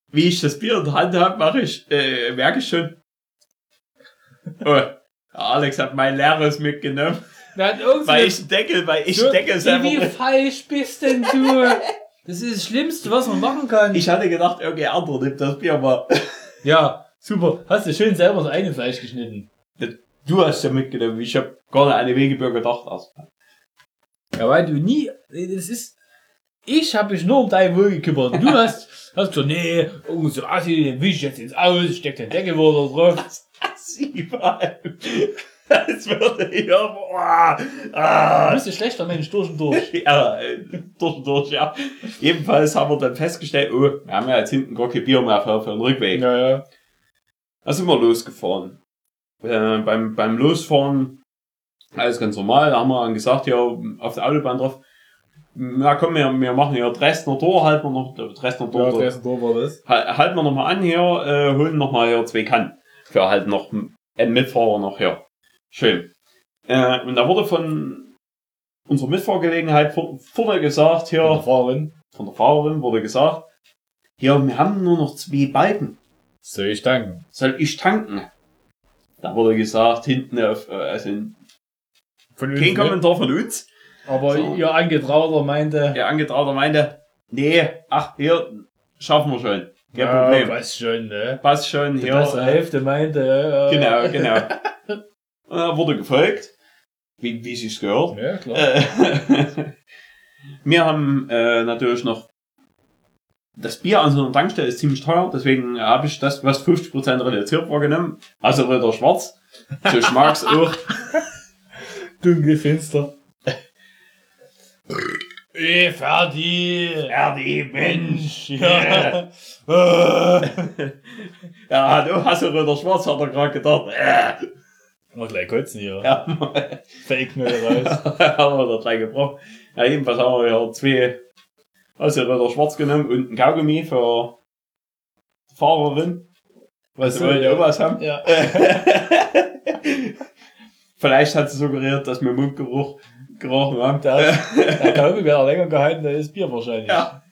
wie ich das Bier in der Hand habe, merke ich schon. Oh, Alex hat mein leeres mitgenommen. Weil ich Deckel Wie falsch bist denn du? Das ist das Schlimmste, was man machen kann. Ich hatte gedacht, irgendein anderer nimmt das Bier mal. Ja, super. Hast du schön selber das eigene Fleisch geschnitten. Du hast ja mitgenommen. Ich habe gar nicht an die Wegebier gedacht. Ja, weil du nie, ich habe mich nur um dein Wohl gekümmert. Du hast gesagt, nee, so Assi, den wisch ich jetzt ins Aus, steck den Deckel wieder drauf. Assi, das würde hier, Du bist ein schlechter Mensch, durch und durch. Ja, durch und durch, ja. Jedenfalls haben wir dann festgestellt, wir haben ja jetzt hinten gar kein Bier mehr für den Rückweg. Ja. Da sind wir losgefahren. Beim Losfahren, alles ganz normal, da haben wir dann gesagt, ja, auf der Autobahn drauf, na komm, wir machen hier Dresdner Tor, halten wir noch, Dresdner Tor war das. halten wir noch mal an hier, holen noch mal hier 2 Kannen. Für halt noch einen Mitfahrer noch hier. Schön. Und da wurde von unserer Mitfahrgelegenheit vorne gesagt, hier, von der Fahrerin wurde gesagt, hier, wir haben nur noch 2 Balken. Soll ich tanken? Soll ich tanken? Da wurde gesagt, hinten Von uns, kein Kommentar von uns. Aber so. Ihr Angetrauter meinte, nee, hier, schaffen wir schon. Kein Problem. Passt schon, ne? Passt schon, Die hier. bessere Hälfte meinte, Genau. Wurde gefolgt, wie sich's gehört. Ja, klar. Wir haben natürlich noch das Bier an so einer Tankstelle ist ziemlich teuer, deswegen habe ich das, was 50% reduziert war, genommen. Also Ritter Schwarz. So schmeckt's auch. Dunkel, finster. Ferdi, Mensch. Ja. Ja, du hast ja Ritter Schwarz, hat er gerade gedacht. Mal gleich kotzen hier. Ja. Fake Müll raus. Haben wir da gleich gebraucht. Ja, jedenfalls haben wir ja 2 Ritter Schwarz genommen und ein Kaugummi für die Fahrerin. Was wir ja auch was haben. Ja. Vielleicht hat sie suggeriert, dass wir Mundgeruch gerochen haben. Der Kaugummi wäre länger gehalten als das Bier wahrscheinlich.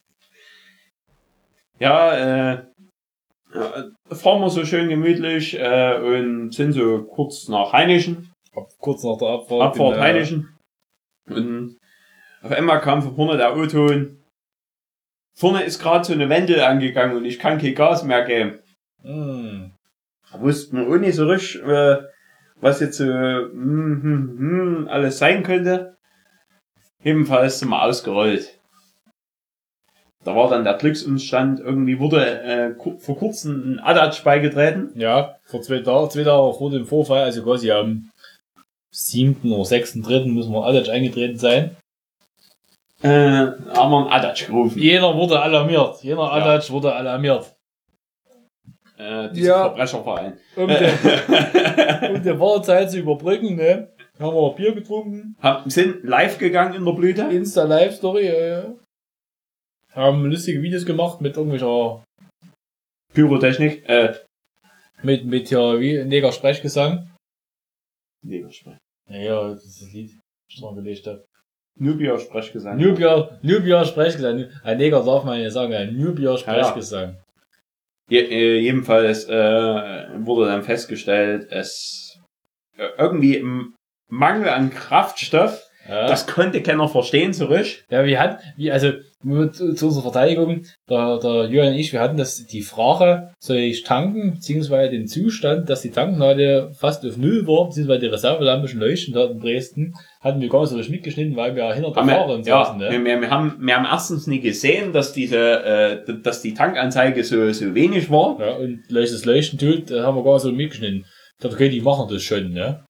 Ja, fahren wir so schön gemütlich und sind so kurz nach Heinichen. Kurz nach der Abfahrt Heinichen. Und auf einmal kam von vorne der O-Ton. Vorne ist gerade so eine Wendel angegangen und ich kann kein Gas mehr geben. Da wussten wir auch nicht so richtig, was jetzt so alles sein könnte. Ebenfalls sind wir ausgerollt. Da war dann der Glücksumstand, irgendwie wurde vor kurzem ein Adatsch beigetreten. Ja, vor 2 Tage vor dem Vorfall, also quasi am 7. oder 6.3. müssen wir Adatsch eingetreten sein. Haben wir einen Adatsch gerufen. Jeder wurde alarmiert. Adatsch wurde alarmiert. Dieser Verbrecherverein. Um die Wartezeit zu überbrücken, ne? Haben wir Bier getrunken. Sind live gegangen in der Blüte. Insta-Live-Story, ja. Haben lustige Videos gemacht mit irgendwelcher Pyrotechnik. Mit ja, wie Neger-Sprechgesang. Neger-Sprech. Ja, das ist das Lied, das ich noch gelegt habe. Nubia-Sprechgesang. Nubia-Sprechgesang. Ein Neger darf man ja sagen, ein Nubia-Sprechgesang. Jedenfalls wurde dann festgestellt, es irgendwie im Mangel an Kraftstoff, das konnte keiner verstehen, so richtig. Ja, zu unserer Verteidigung, der Jürgen und ich, wir hatten die Frage, soll ich tanken, beziehungsweise den Zustand, dass die Tanknadel fast auf 0 war, beziehungsweise die Reservelampe schon leuchten dort in Dresden, hatten wir gar nicht so richtig mitgeschnitten, weil wir hinter der Fahrerin saßen. Ne? Wir haben erstens nie gesehen, dass die Tankanzeige so wenig war. Ja, und das Leuchten tut, haben wir gar nicht so mitgeschnitten. Ich dachte, okay, die machen das schon, ne?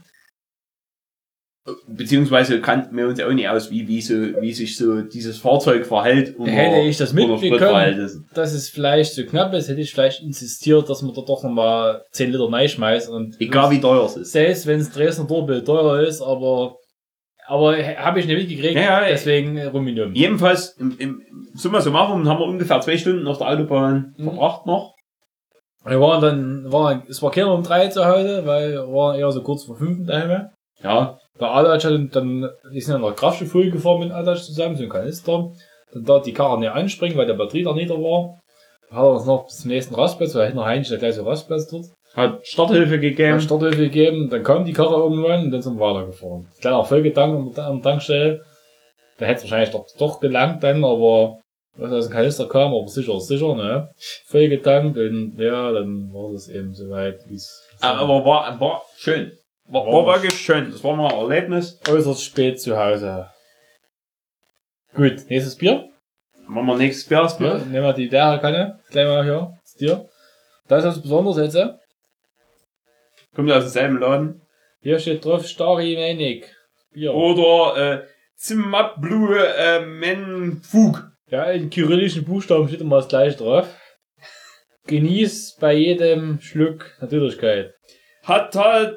Beziehungsweise kannten wir uns auch nicht aus, wie sich so dieses Fahrzeug verhält. Hätte ich das mitbekommen, dass es vielleicht so knapp ist, hätte ich vielleicht insistiert, dass man da doch nochmal 10 Liter reinschmeißt. Und egal wie teuer es ist. Selbst wenn es Dresdner Dorbild teuer ist, aber habe ich nicht mitgekriegt, deswegen rumgenommen. Jedenfalls, summa summarum, haben wir ungefähr 2 Stunden auf der Autobahn verbracht noch. Es war keiner um 3 zu Hause, weil wir waren eher so kurz vor 5 daheim. Ja. Der Adatsch hat dann, die sind in der Kraftstofffolie gefahren mit dem Adatsch zusammen, so ein Kanister. Dann da die Karre nicht anspringen, weil der Batterie da nieder war. Hat er uns noch bis zum nächsten Rastplatz, weil noch eigentlich der gleiche Rastplatz dort. Hat Starthilfe gegeben. Hat Starthilfe gegeben, dann kam die Karre irgendwann und dann sind wir weitergefahren. Kleiner Vollgedanken an der Tankstelle. Da hätte es wahrscheinlich doch gelangt dann, aber was aus dem Kanister kam, aber sicher ist sicher, ne? Vollgetankt und ja, dann war das eben soweit, wie es. Aber war schön. War wirklich schön. Das war mal ein Erlebnis. Äußerst spät zu Hause. Gut, nächstes Bier. Machen wir nächstes Bier. Ja, nehmen wir die Kanne. Gleich mal hier. Das Bier. Das ist was Besonderes jetzt. Kommt aus demselben Laden. Hier steht drauf Stari Menig. Bier. Oder Zimmatblue Menfug. Ja, in kyrillischen Buchstaben steht immer das gleiche drauf. Genieß bei jedem Schluck Natürlichkeit. Hat halt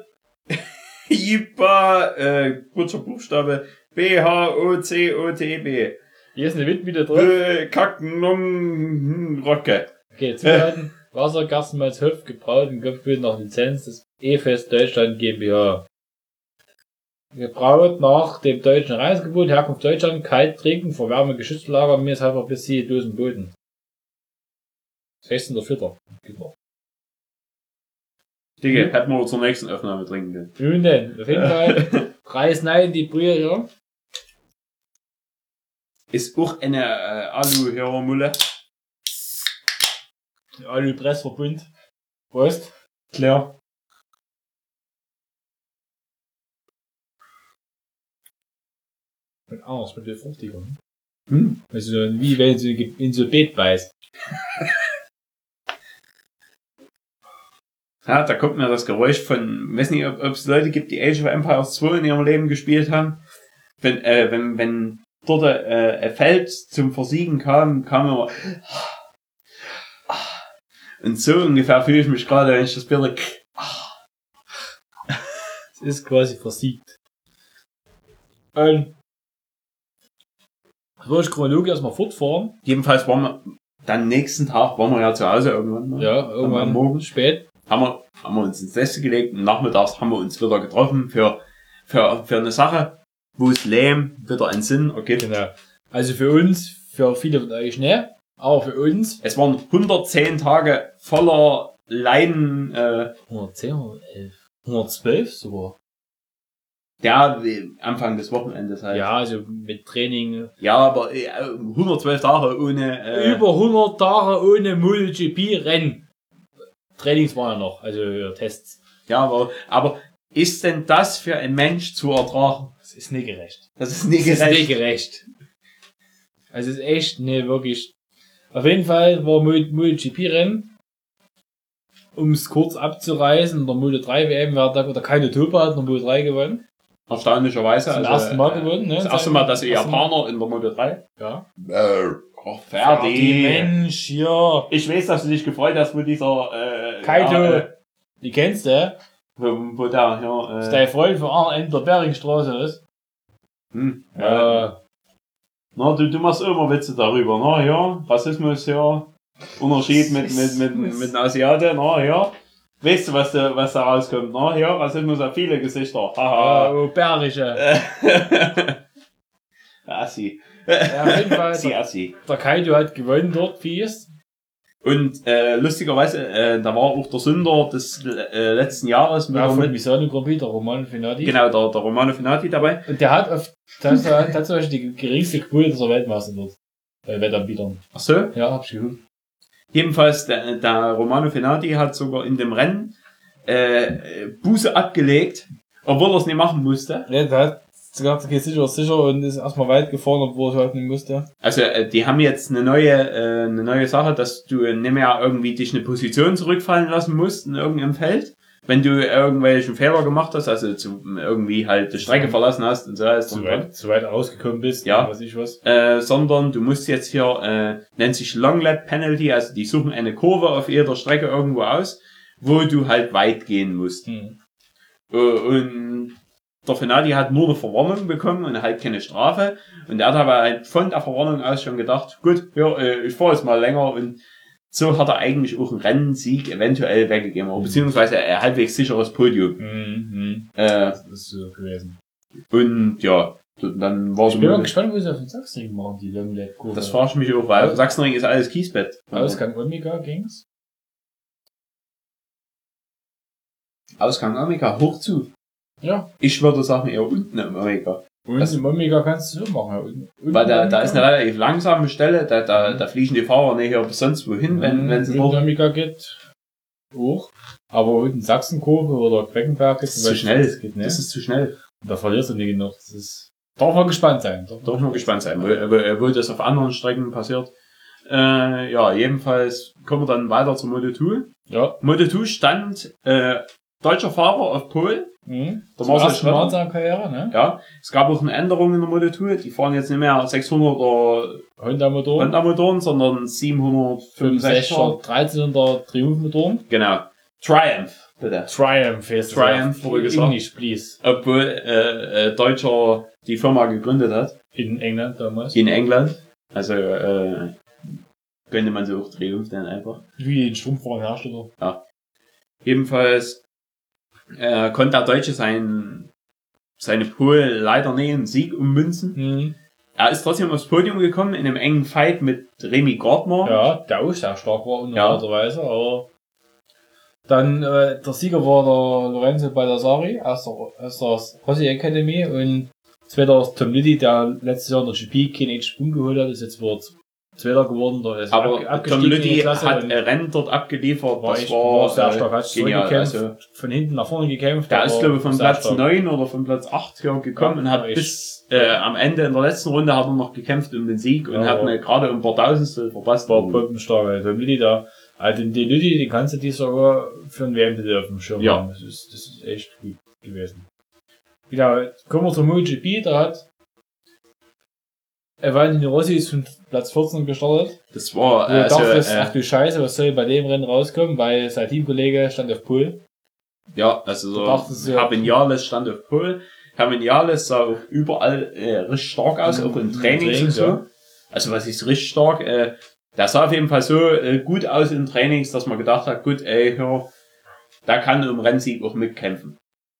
IPA, kurzer Buchstabe, BHOCOTB. Hier ist eine Windmühle drauf. Kacken, Rocke. Okay, Zutaten. Wasser, Gerstenmalz, Hopf, gebraut und Kopfbild nach Lizenz des E-Fest Deutschland GmbH. Gebraut nach dem deutschen Reisegebot, Herkunft Deutschland, kalt trinken, für Wärme geschützt lagern, mir ist halber bis sie Dosen Boden. 16.04. Geht noch. Digga, hätten wir zur nächsten Aufnahme trinken können. Nun denn, auf jeden Fall, Preis nein, die Brühe hier. Ist auch eine Alu-Hörermulle. Alu-Pressverbund. Prost. Klar. Und anders mit der fruchtiger. Also, wie wenn sie in so Beet beißt. Ja, da kommt mir das Geräusch von, weiß nicht, ob es Leute gibt, die Age of Empires 2 in ihrem Leben gespielt haben. Wenn dort ein Feld zum Versiegen kam immer, und so ungefähr fühle ich mich gerade, wenn ich das Bier, Es ist quasi versiegt. Und, würde ich chronologisch erstmal fortfahren. jedenfalls waren wir, dann nächsten Tag waren wir ja zu Hause irgendwann. Ne? Ja, irgendwann Am Morgen. spät. Haben wir uns ins Nest gelegt und nachmittags haben wir uns wieder getroffen für eine Sache, wo es Lärm wieder einen Sinn ergibt. Genau. Also für uns, für viele von euch nicht, aber für uns. Es waren 110 Tage voller Leiden, 110, 111, 112 sogar. ja, Anfang des Wochenendes halt. Ja, also mit Training. Ja, aber 112 Tage ohne, Über 100 Tage ohne MotoGP-Rennen. Trainings waren ja noch, also Tests. ja, aber ist denn das für ein Mensch zu ertragen? Das ist nicht gerecht. Das ist nicht Das ist gerecht. nicht gerecht. Also es ist echt, ne, wirklich. Auf jeden Fall war MotoGP-Rennen. Um es kurz abzureißen, der Moto 3 WM wird der Kaito Topa hat in der Moto 3 gewonnen. Erstaunlicherweise. Zum ersten Mal gewonnen, ne? Das erste Mal, dass die Erste Mal. Japaner in der Moto 3. Ja. Fertig. Mensch, hier. Ich weiß, dass du dich gefreut hast, wo dieser Kaito. ja, Die kennst du? wo der Das ist hier dein Freund von Arne in der Beringstraße ist. na, du machst immer Witze darüber, na ja, Rassismus, ja, Unterschied mit den Asiaten, na ja. Weißt du, was da rauskommt, na ja, Rassismus hat viele Gesichter, haha. Oh, Bergische. Assi. Ja, auf jeden Fall. Assi. Der Kaito hat gewonnen dort, fies. Und lustigerweise, da war auch der Sünder des letzten Jahres Ja, von mit Misano Grand Prix, der Romano Finati. genau, der Romano Finati dabei. Und der hat tatsächlich die geringste Quote der Weltmeister dort. Bei Wettanbietern. Ach so? Ja, hab ich geguckt. Jedenfalls, der Romano Finati hat sogar in dem Rennen Buße abgelegt, obwohl er es nicht machen musste. Ja, der hat gesagt, okay, sicher und ist erstmal weit gefahren, obwohl er es überhaupt nicht musste. Also die haben jetzt eine neue Sache, dass du nicht mehr irgendwie dich eine Position zurückfallen lassen musst in irgendeinem Feld, wenn du irgendwelchen Fehler gemacht hast, also irgendwie halt die Strecke verlassen hast und so heißt Zu weit ausgekommen bist, ja, weiß ich was. sondern du musst jetzt hier, nennt sich Long Lap Penalty, also die suchen eine Kurve auf jeder Strecke irgendwo aus, wo du halt weit gehen musst. Und der Finati hat nur eine Verwarnung bekommen und halt keine Strafe. Und er hat aber halt von der Verwarnung aus schon gedacht, gut, ja, ich fahre jetzt mal länger. Und so hat er eigentlich auch einen Rennsieg eventuell weggegeben. Oder beziehungsweise ein halbwegs sicheres Podium. Das ist so gewesen. Und ja, Dann war Ich so bin mal gespannt, wo sie auf den Sachsenring machen, die Longlet-Kurve. das frage ich mich auch, weil Sachsenring ist alles Kiesbett. Ausgang Omega ging's. Ausgang Omega, hoch zu. Ja. Ich würde sagen, eher unten im Omega. Und im Omega kannst du so machen. Ja. Unten Weil da ist eine relativ langsame Stelle, da fliegen die Fahrer nicht hier sonst wohin, wenn sie hoch. Omega geht hoch. Aber unten Sachsenkurve oder Queckenberg ist zu schnell. Das geht nicht. Das ist zu schnell. Da verlierst du nicht genug. Das ist, darf man gespannt sein. Darf man gespannt sein, wo das auf anderen Strecken passiert. Ja, jedenfalls kommen wir dann weiter zur Moto2. Ja. Moto2 stand deutscher Fahrer auf Pole. Mhm. Der Marcel Schröder. in seiner Karriere, ne? Ja, es gab auch eine Änderung in der Moto2. Die fahren jetzt nicht mehr 600er Honda-Motoren, sondern 765er 13er Triumph-Motoren. Genau. Triumph, bitte. Triumph heißt Triumph, wurde gesagt. English, please. Obwohl Deutscher die Firma gegründet hat. In England damals. In England. Also könnte man so auch Triumph nennen einfach. Wie den Strumpfwarenhersteller. Ja. Jedenfalls konnte der Deutsche seine Pole leider nicht in Sieg ummünzen. Mhm. Er ist trotzdem aufs Podium gekommen in einem engen Fight mit Remy Gardner. Ja, der auch sehr stark war unerwarteterweise, aber dann der Sieger war der Lorenzo Baldassari aus der Rossi Academy und zweiter ist Tom Liddy, der letztes Jahr in der GP keinen Sprung geholt hat, ist jetzt wohl Zweiter geworden. Aber Tom Liddy hat ein Rennen dort abgeliefert, das war sehr stark, hat genial. Also von hinten nach vorne gekämpft. Der ist, glaube ich, von Platz 9 oder von Platz 8 hier gekommen und hat bis am Ende in der letzten Runde hat er noch gekämpft um den Sieg und hat eine gerade ein paar Tausendstel verpasst. War bombenstark, also Tom Liddy da. Also den Liddy, den kannst du dir sogar für ein WM-Titel auf dem Schirm haben. Das ist echt gut gewesen. Genau, kommen wir zur MotoGP, da hat Valentino Rossi ist von Platz 14 gestartet. Das war, du dachtest, ach du Scheiße, was soll bei dem Rennen rauskommen, weil sein Teamkollege stand auf Pole. Ja, also so, Haviniales stand auf Pole. Haviniales sah auch überall richtig stark aus, auch im Training und so. Ja. Also was ist richtig stark, der sah auf jeden Fall so gut aus in Trainings, dass man gedacht hat, gut, da kann im Rennsieg auch mitkämpfen.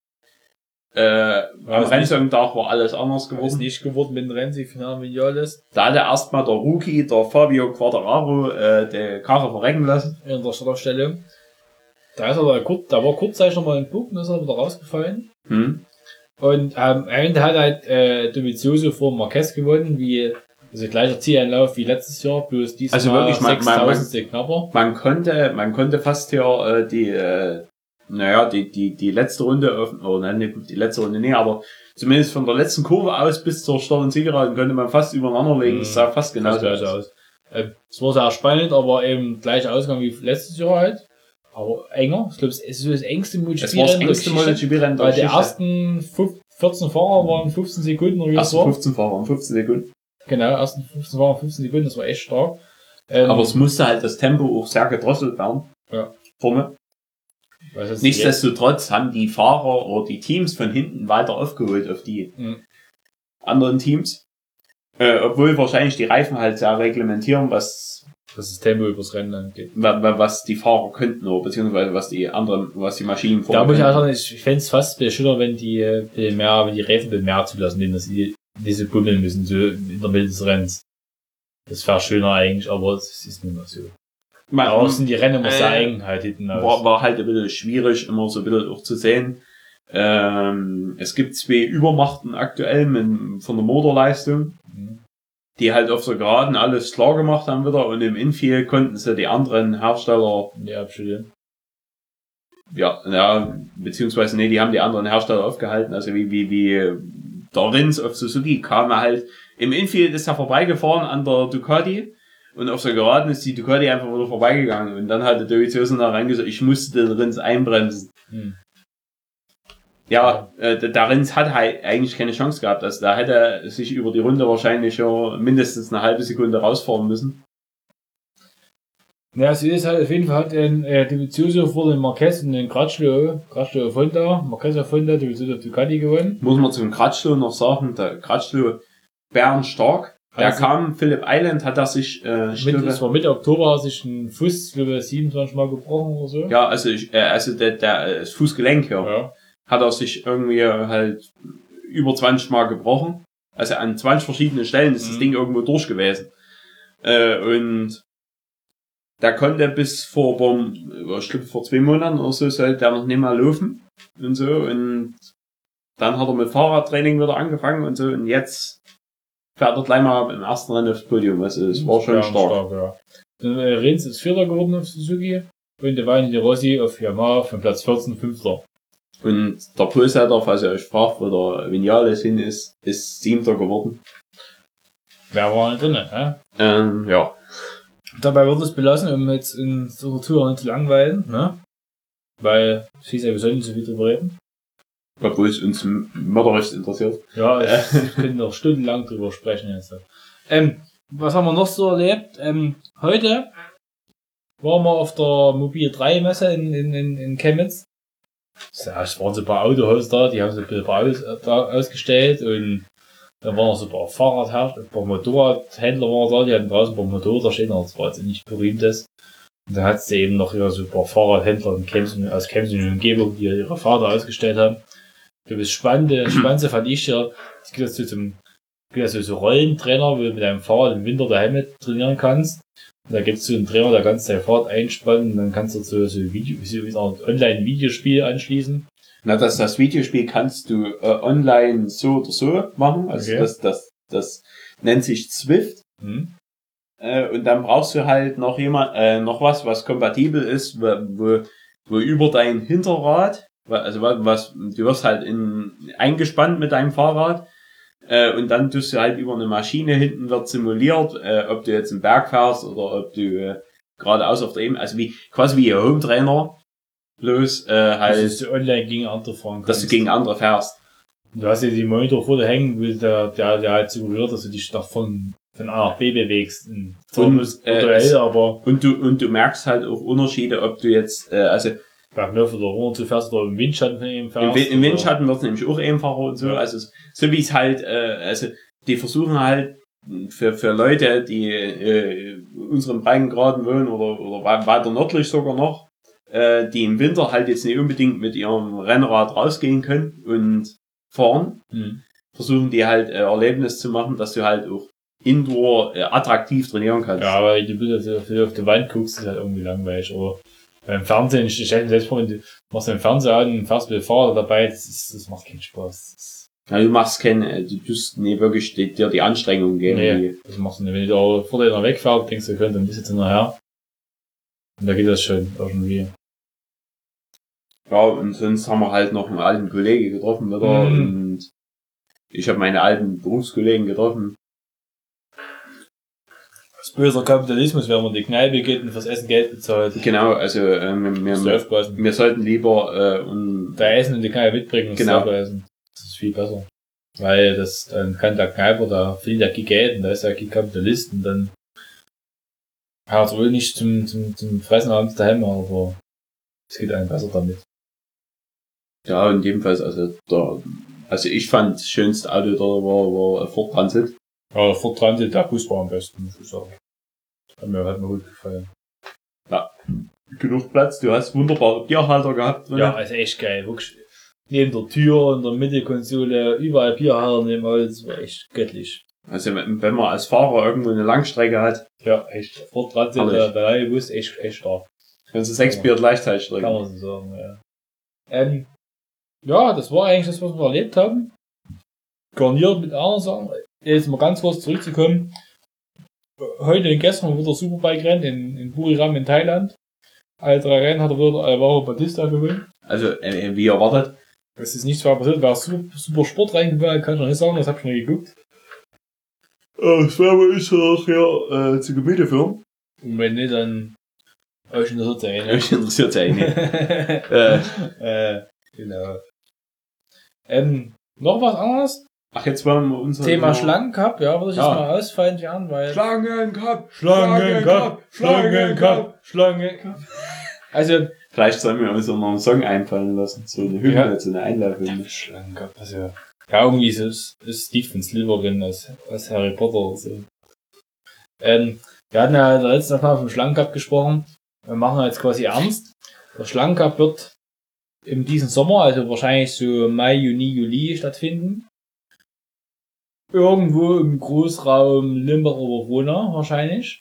Am Rennsonntag war alles anders geworden. Ist nicht geworden mit dem Rennsieg von Haviniales. Da hat erstmal der Rookie, der Fabio Quartararo, die Karre verrecken lassen. In der Startaufstellung. Da war kurzzeitig noch mal ein Punkt, und ist er wieder rausgefallen. Und am Ende hat halt Dovizioso vor Marquez gewonnen, also gleicher Zieleinlauf wie letztes Jahr, bloß diesmal also wirklich 6.000 knapper. Man konnte fast hier die letzte Runde die letzte Runde nicht, aber zumindest von der letzten Kurve aus bis zur Start- und Zielgeraden könnte man fast übereinander legen. Das sah fast genauso aus. Es war sehr spannend, aber eben gleicher Ausgang wie letztes Jahr halt. Aber enger. Ich glaube, es ist so das engste MotoGP-Rennen. Weil die ersten 14 Fahrer waren 15 Sekunden oder wie das war. 15 Fahrer waren 15 Sekunden. Genau, ersten 15 Fahrer 15 Sekunden, das war echt stark. Aber es musste halt das Tempo auch sehr gedrosselt werden. Ja. Vorne. Nichtsdestotrotz haben die Fahrer oder die Teams von hinten weiter aufgeholt auf die anderen Teams. Obwohl wahrscheinlich die Reifen halt sehr reglementieren, was das Tempo übers Rennen angeht. Was die Fahrer könnten, oder beziehungsweise was die Maschinen fahren. Da muss ich auch sagen, ich fände es fast schöner, wenn die Reifen mehr zulassen, denen dass sie diese bummeln müssen, so in der Mitte des Rennens. Das wäre schöner eigentlich, aber es ist nicht mehr so. Aber sind die Rennen immer sehr eng halt hinten aus. War halt ein bisschen schwierig, immer so ein bisschen auch zu sehen. Es gibt 2 Übermachten aktuell von der Motorleistung, die halt auf so Geraden alles klar gemacht haben wieder, und im Infield konnten sie die anderen Hersteller abschütteln. Ja, beziehungsweise die haben die anderen Hersteller aufgehalten, also wie der Rins auf Suzuki kam er halt, im Infield ist er vorbeigefahren an der Ducati, und auf so Geraden ist die Ducati einfach wieder vorbeigegangen, und dann hat der Dovizioso da reingesagt, ich musste den Rins einbremsen. Ja, der Rins hat halt eigentlich keine Chance gehabt, also da hätte er sich über die Runde wahrscheinlich schon mindestens eine halbe Sekunde rausfahren müssen. Ja, sie ist halt auf jeden Fall hat Dovizioso vor den Marquez und den Crutchlow auf Honda, Marquez auf Honda, Dovizioso auf Ducati gewonnen. Muss man zum Crutchlow noch sagen, der Crutchlow bärenstark. Der kam, Phillip Island hat er sich, das war Mitte Oktober, hat sich ein Fuß, glaube ich, 27 Mal gebrochen oder so. Ja, also das Fußgelenk, ja. Hat er sich irgendwie halt über 20 Mal gebrochen. Also an 20 verschiedenen Stellen ist das Ding irgendwo durch gewesen. Und der konnte bis vor 2 Monaten oder so, sollte der noch nicht mal laufen und so. Und dann hat er mit Fahrradtraining wieder angefangen und so. Und jetzt fährt er gleich mal im ersten Rennen aufs Podium. Also es war schon stark. Ja. Dann Rins ist Vierter geworden auf Suzuki und der Valentino De Rossi auf Yamaha von Platz 14 Fünfter. Und der Pulsetter, falls ihr euch fragt, wo der Vinales hin ist 7. geworden. Wer war nicht drin, ne? Ja. Dabei wird es belassen, um jetzt in der Tour nicht zu langweilen, ne? Weil es hieß ja, wir sollen nicht so viel drüber reden. Obwohl es uns mörderisch interessiert. Ja, wir können noch stundenlang drüber sprechen jetzt. Was haben wir noch so erlebt? Heute waren wir auf der Mobil 3 Messe in Chemnitz. Ja, es waren so ein paar Autohäuser da, die haben so ein paar ausgestellt und dann waren noch so ein paar Fahrradhersteller, ein paar Motorradhändler waren da, die hatten draußen ein paar Motorräder stehen, aber das war jetzt nicht berühmtes. Und dann hat es eben noch so ein paar Fahrradhändler aus Chemnitz und Umgebung, die ihre Fahrräder ausgestellt haben. Das Spannendste fand ich ja, es gibt so Rollentrainer, wo du mit deinem Fahrrad im Winter daheim trainieren kannst. Und da gibt's so einen Trainer, der kannst dein Fahrrad einspannen und dann kannst du so ein Online-Videospiel anschließen. Na, das Videospiel kannst du online so oder so machen. Also okay. das nennt sich Zwift. Und dann brauchst du halt noch noch was kompatibel ist, wo über dein Hinterrad, also du wirst halt eingespannt mit deinem Fahrrad. Und dann tust du halt über eine Maschine hinten wird simuliert, ob du jetzt einen Berg fährst oder ob du geradeaus auf der Ebene, also quasi wie ein Home-Trainer, bloß halt, dass du online gegen andere fahren kannst. Dass du gegen andere fährst. Und du hast ja die Monitor vor dir hängen, wo der halt simuliert, dass du dich nach von A nach B bewegst. Und du merkst halt auch Unterschiede, ob du jetzt, bergauf oder runter fährst oder im Windschatten von ihm fährst. Im Windschatten wird es nämlich auch einfacher und so. Ja. Also so wie es halt, die versuchen halt für Leute, die unseren Breitengraden wohnen oder weiter nördlich sogar noch, die im Winter halt jetzt nicht unbedingt mit ihrem Rennrad rausgehen können und fahren, versuchen die halt Erlebnis zu machen, dass du halt auch indoor attraktiv trainieren kannst. Ja, aber wenn du auf die Wand guckst, ist halt irgendwie langweilig. Aber beim Fernsehen, ich stelle mir selbst vor, wenn du machst den Fernseher an und fährst mit dem Fahrrad dabei, das macht keinen Spaß. Ja, du tust nicht wirklich dir die Anstrengung geben. Nee, das machst du nicht. Wenn du da vor dir noch wegfährst, denkst du, dann bist du jetzt hinterher. Und da geht das schon irgendwie. Ja, und sonst haben wir halt noch einen alten Kollegen getroffen wieder und ich habe meine alten Berufskollegen getroffen. Böser Kapitalismus, wenn man in die Kneipe geht und fürs Essen Geld bezahlt. Genau, also wir sollten lieber da Essen in die Kneipe mitbringen und selber essen. Das ist viel besser. Weil dann kann der Kneiper, da verdient er kein Geld und da ist er kein Kapitalist und dann hat er wohl nicht zum Fressen abends daheim, aber es geht einem besser damit. Ja, in jedem Fall, also ich fand das schönste Auto da war Ford Transit. Ja, Ford Transit, der Bus war am besten, muss ich sagen. Hat mir gut gefallen. Ja, genug Platz, du hast wunderbare Bierhalter gehabt. Ja, also echt geil, wirklich. Neben der Tür, in der Mittelkonsole, überall Bierhalter neben alles, war echt göttlich. Also wenn man als Fahrer irgendwo eine Langstrecke hat. Ja, echt. Ford Transit, der neue Bus, echt stark. Wenn sie 6 Bier gleichzeitig trinken. Kann man so sagen, ja. Ja, das war eigentlich das, was wir erlebt haben. Garniert mit anderen Sachen. Jetzt mal ganz kurz zurückzukommen. Heute und gestern wieder Superbike-Rennen in Buriram in Thailand. Alle 3 Rennen hat er wieder Alvaro Bautista gewonnen. Also, wie erwartet. Das ist nicht so passiert, wer super Sport reingegangen, kann ich noch nicht sagen, das hab ich schon geguckt. Das wäre ich nachher zu Gemüte führen. Und wenn nicht, dann euch interessiert es eigentlich. Euch interessiert es eigentlich. Genau. Noch was anderes? Ach, jetzt wollen wir unser Thema Schlangencup, ja, würde ich jetzt mal ausfallen, Jan, weil... Schlangencup! Also... Vielleicht sollen wir uns noch einen Song einfallen lassen, so eine Hymne, so eine Einladung. Schlangencup, also... Ja, irgendwie ist es Stephen Slytherin als Harry Potter oder so. Wir hatten ja letztes Mal vom Schlangencup gesprochen. Wir machen jetzt quasi ernst. Der Schlangencup wird in diesem Sommer, also wahrscheinlich so Mai, Juni, Juli stattfinden. irgendwo im Großraum Limbacher Bewohner wahrscheinlich.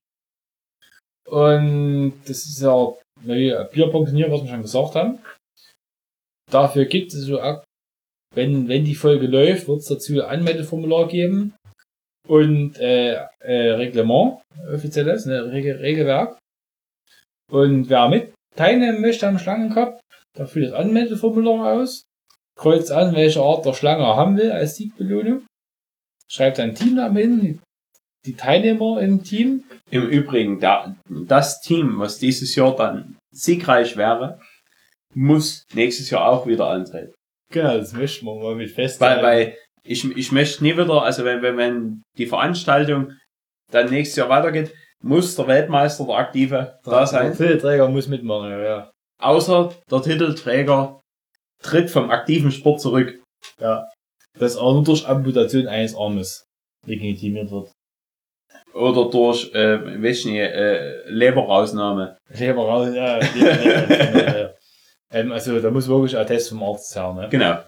Und das ist ja neue Bierpong-Turnier, was wir schon gesagt haben. Dafür gibt es so, wenn die Folge läuft, wird es dazu ein Anmeldeformular geben und Reglement, offizielles, Regelwerk. Und wer mit teilnehmen möchte am Schlangenkopf, der füllt das Anmeldeformular aus, kreuzt an, welche Art der Schlange er haben will als Siegbelohnung, schreibt sein Teamnamen hin, die Teilnehmer im Team. Im Übrigen, das Team, was dieses Jahr dann siegreich wäre, muss nächstes Jahr auch wieder antreten. Genau, das möchten wir mal mit festhalten. Weil ich möchte nie wieder, also wenn die Veranstaltung dann nächstes Jahr weitergeht, muss der Weltmeister, der Aktive, da sein. Der Titelträger muss mitmachen, ja. Außer der Titelträger tritt vom aktiven Sport zurück. Ja. Das auch nur durch Amputation eines Armes legitimiert wird. Oder durch, Leberausnahme. Leber raus, ja. Ja. Also da muss wirklich ein Test vom Arzt her, ne? Genau.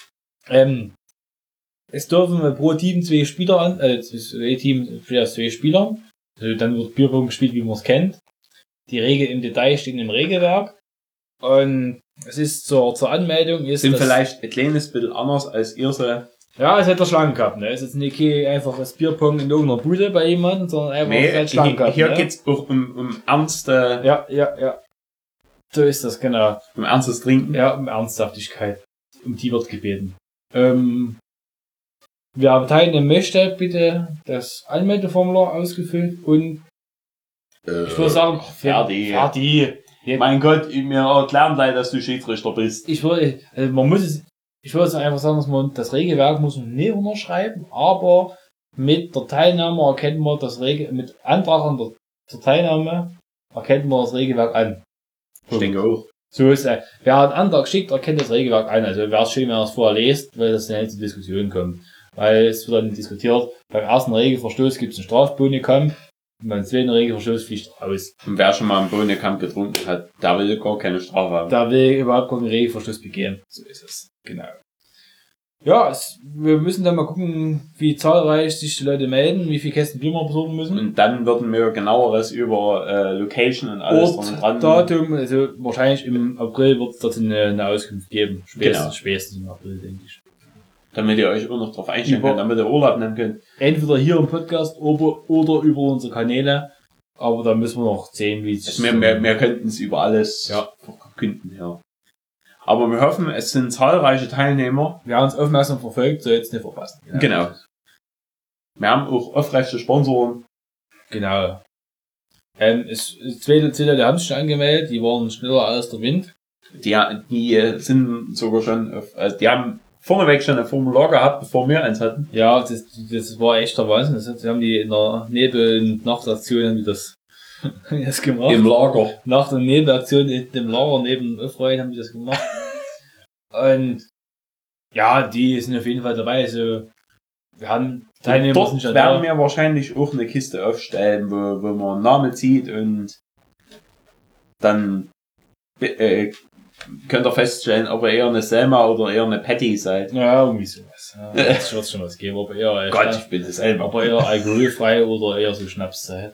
Es dürfen pro Team 2 Spieler an, zwei Team für 2 Spieler. Also dann wird Bierpong gespielt, wie man es kennt. Die Regeln im Detail stehen im Regelwerk. Und es ist zur Anmeldung ist Sind vielleicht ein kleines bisschen anders als ihr so. Ja, es hat der Schlangencup, ne? Es ist nicht einfach das Bierpong in irgendeiner Bude bei jemandem, sondern einfach ein Schlangencup. Hier ne? geht's auch um ernste. Ja. So ist das, genau. Um ernstes Trinken. Ja, um Ernsthaftigkeit. Um die wird gebeten. Wer teilnehmen möchte, bitte das Anmeldeformular ausgefüllt und ich würde sagen, fertig. Mein Gott, mir erklären gleich, dass du Schiedsrichter bist. Ich würde einfach sagen, dass man das Regelwerk muss man nicht unterschreiben, aber mit der Teilnahme erkennt man das mit Antrag an der Teilnahme erkennt man das Regelwerk an. Ich denke auch. So ist wer einen Antrag schickt, erkennt das Regelwerk an. Also wäre es schön, wenn er es vorher liest, weil das nicht zur Diskussion kommt. Weil es wird dann diskutiert, beim ersten Regelverstoß gibt es einen Strafbohnenkampf und beim zweiten Regelverstoß fliegt er raus. Und wer schon mal einen Bohnenkampf getrunken hat, der will gar keine Strafe haben. Da will überhaupt keinen Regelverstoß begehen. So ist es. Genau. Ja, wir müssen dann mal gucken, wie zahlreich sich die Leute melden, wie viele Kästen Bier wir besorgen müssen. Und dann würden wir genaueres über Location und alles Ort, dran und dran. Datum, also wahrscheinlich im April wird es dazu eine Auskunft geben. Genau. Spätestens im April, denke ich. Damit ihr euch auch noch drauf einstellen könnt, damit ihr Urlaub nehmen könnt. Entweder hier im Podcast oder über unsere Kanäle. Aber da müssen wir noch sehen, wie es... Also wir könnten es über alles verkünden, ja. Aber wir hoffen, es sind zahlreiche Teilnehmer. Wer uns aufmerksam verfolgt, soll jetzt nicht verpassen. Genau. Wir haben auch aufrechte Sponsoren. Genau. Zwei Leute haben sich schon angemeldet, die waren schneller als der Wind. Die sind sogar schon die haben vorneweg schon ein Formular gehabt, bevor wir eins hatten. Ja, das war echt der Wahnsinn. Das haben die in der Nebel- und Nachtaktion haben die das gemacht. Im Lager. Nach der Nebelaktion in dem Lager neben dem Öffreien haben die das gemacht. Und ja, die sind auf jeden Fall dabei. Also wir haben Teilnehmer. Dort werden wir wahrscheinlich auch eine Kiste aufstellen, wo man einen Namen zieht und dann könnt ihr feststellen, ob ihr eher eine Selma oder eher eine Patty seid. Ja, irgendwie sowas. Ja, das wird schon was geben. Ob eher, Gott, ich bin das Selma. Ob eher alkoholfrei oder eher so Schnaps seid.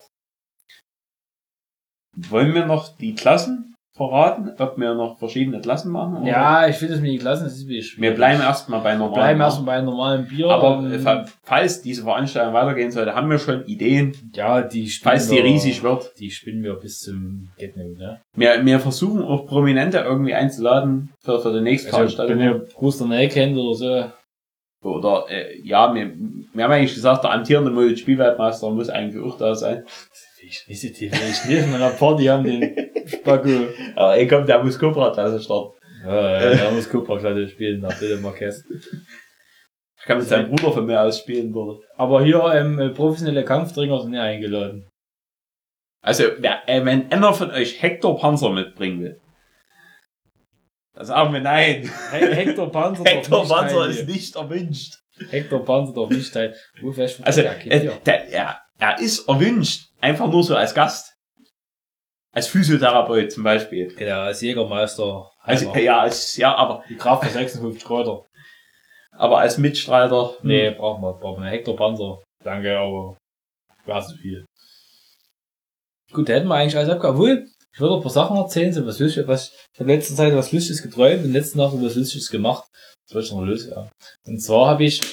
Wollen wir noch die Klassen verraten? Ob wir noch verschiedene Klassen machen? Oder? Ja, ich finde das mit den Klassen, das ist ein bisschen schwierig. Wir bleiben erstmal bei normalen Bier. Aber falls diese Veranstaltung weitergehen sollte, haben wir schon Ideen. Ja, falls die riesig wird. Die spinnen wir bis zum Get-No, ne? Wir versuchen auch Prominente irgendwie einzuladen für die nächste Veranstaltung. Wenn ihr Bruce Nell kennt oder so. Oder, wir haben eigentlich gesagt, der amtierende Multi-Spielweltmeister muss eigentlich auch da sein. Ich weiß nicht, vielleicht nicht. In einer Party haben den Spacko. Aber ey, komm, der muss Cobra-Klasse starten. Ja, der muss Cobra-Klasse spielen, nach bitte Marquez. Ich kann mit seinem Bruder von mir aus spielen, würde. Aber hier, professionelle Kampftringer sind ja eingeladen. Also, wenn einer von euch Hector Panzer mitbringen will, dann sagen wir nein. Hector Panzer Hector Panzer ist nicht erwünscht. Hector Panzer darf nicht teil. Also, er ist erwünscht. Einfach nur so als Gast. Als Physiotherapeut zum Beispiel. Genau, als Jägermeister. Aber Die Kraft für 56 Kräuter. Aber als Mitstreiter. Nee, brauchen wir. Hector Panzer. Danke, aber war zu viel. Gut, da hätten wir eigentlich alles abgehauen. Obwohl, ich wollte noch ein paar Sachen erzählen, so was Lustiges, ich habe in letzter Zeit was Lustiges geträumt und letzte Nacht was Lustiges gemacht. Das wollte ich noch lösen, ja. Und zwar habe ich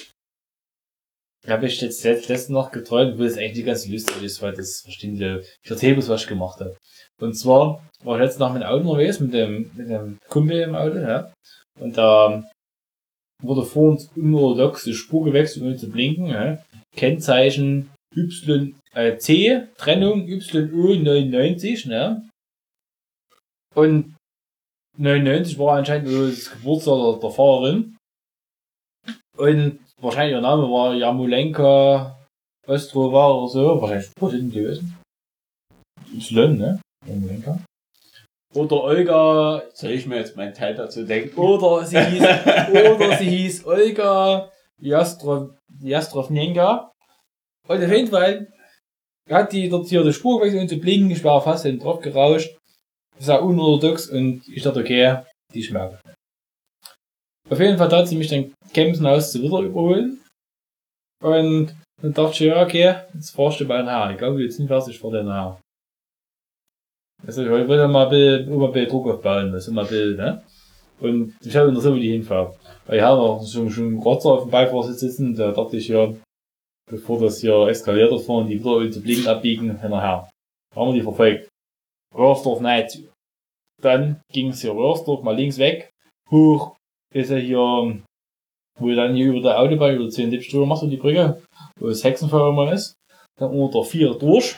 jetzt letzte Nacht geträumt, wo es eigentlich nicht ganz lustig ist, weil das verstehen ich erzähle bloß, was ich gemacht habe. Und zwar war ich letzte Nacht mit dem Auto unterwegs, mit dem Kumpel im Auto, ja. Und da wurde vor uns unorthodox die Spur gewechselt, ohne zu blinken, ja. Kennzeichen C, Trennung YO 99, ne? Und 99 war anscheinend das Geburtstag der Fahrerin. Und wahrscheinlich ihr Name war Jamolenka Ostrova oder so. Wahrscheinlich Russen gewesen. Y, ne? Jamolenka. Oder Olga. Soll ich mir jetzt meinen Teil dazu denken? Oder sie hieß Olga Jastrovnenka. Und auf jeden Fall hat die dort hier die Spur gewechselt und zu blinken. Ich war fast hinten drauf gerauscht. Das war unorthodox und ich dachte, okay, die schmerzen. Auf jeden Fall hat sie mich dann Kempsenhaus zu wieder überholen. Und dann dachte ich, ja, okay, jetzt fahrst du bei nachher. Ich glaube, jetzt nicht fertig vor dir nachher. Also, ich wollte mal ein bisschen Druck aufbauen, das ist immer ein bisschen, ne? Und ich habe interessiert, wo die hinfahren. Weil ich habe noch schon einen Kratzer auf dem Beifahrersitz sitzen, da dachte ich, ja, bevor das hier eskaliert ist, fahren die wieder zu blinken abbiegen, hinterher. Da haben wir die verfolgt. Röhrsdorf nein zu. Dann ging es hier Röhrsdorf mal links weg, hoch, ist er hier, wo du dann hier über der Autobahn, über 10 drüber machst, die Brücke, wo das Hexenfeuer immer ist, dann unter 4 durch.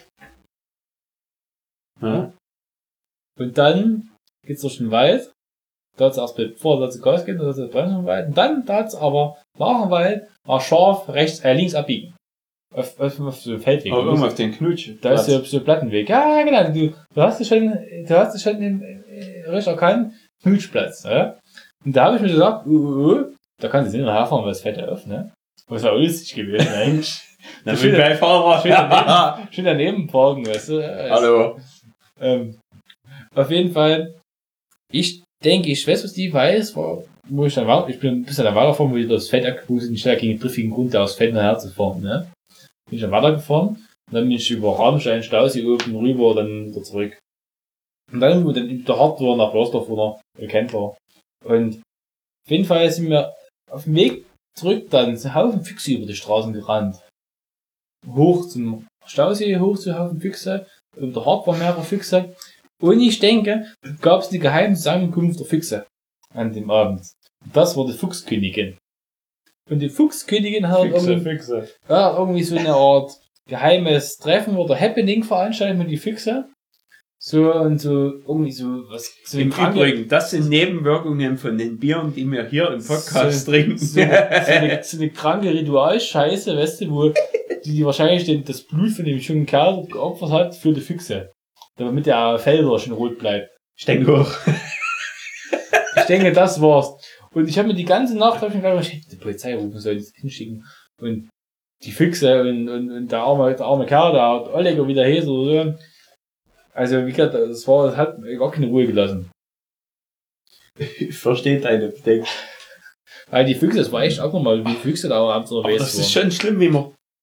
Ja. Und dann geht's durch den Wald, da hat's erst bevor es Gas geht, da hat's Bremsen im Wald, und dann da hat's aber nach dem Wald mal scharf links abbiegen. Auf so einem Feldweg. Aber irgendwo auf den Knutsch. Da ist so ein Plattenweg. Ja, genau. Du hast es schon richtig erkannt. Knutschplatz, ja. Und da habe ich mir gesagt, da kannst du nicht nachher fahren, weil es fällt ja auf, ne? Das war lustig gewesen, eigentlich. Na, wie bei Fahrer. Schön daneben parken, weißt du? Hallo. Auf jeden Fall, ich denke, ich weiß, was die weiß, wo ich dann war. Ich bin ein bisschen da weitergefahren, wo ich das Feld abgeguckt bin, schnell gegen den triffigen Grund, da aus Feld nachher zu fahren, ne? Bin ich dann weitergefahren, und dann bin ich über Rabenstein, Stausee oben rüber, dann wieder zurück. Und dann, wo dann der Hart war, nach Röhrsdorf, wo er bekannt war. Und auf jeden Fall sind wir auf dem Weg zurück dann zu Haufen Füchse über die Straßen gerannt. Hoch zum Stausee, hoch zu Haufen Füchse, über der Hart war mehrere Füchse. Und ich denke, gab es eine geheime Zusammenkunft der Füchse an dem Abend. Und das war die Fuchskönigin. Und die Fuchskönigin hat irgendwie so eine Art geheimes Treffen oder Happening veranstaltet mit die Füchse. So und so, irgendwie so was. So Im Übrigen, das sind Nebenwirkungen von den Bieren, die wir hier im Podcast trinken. So eine kranke Ritualscheiße, weißt du, wo die wahrscheinlich das Blut von dem jungen Kerl geopfert hat für die Füchse. Damit der Felder schön rot bleibt. Ich denke auch. Ich denke, das war's. Und ich habe mir die ganze Nacht gedacht, ich hätte die Polizei rufen sollen, das hinschicken. Und die Füchse und der arme Kerl, der Oleg wieder Häse oder so. Also, wie gesagt, das hat mir gar keine Ruhe gelassen. Ich verstehe deine Bedenken. Weil die Füchse, das war echt auch nochmal, wie Füchse da abends unterwegs waren. Das ist schon schlimm, wie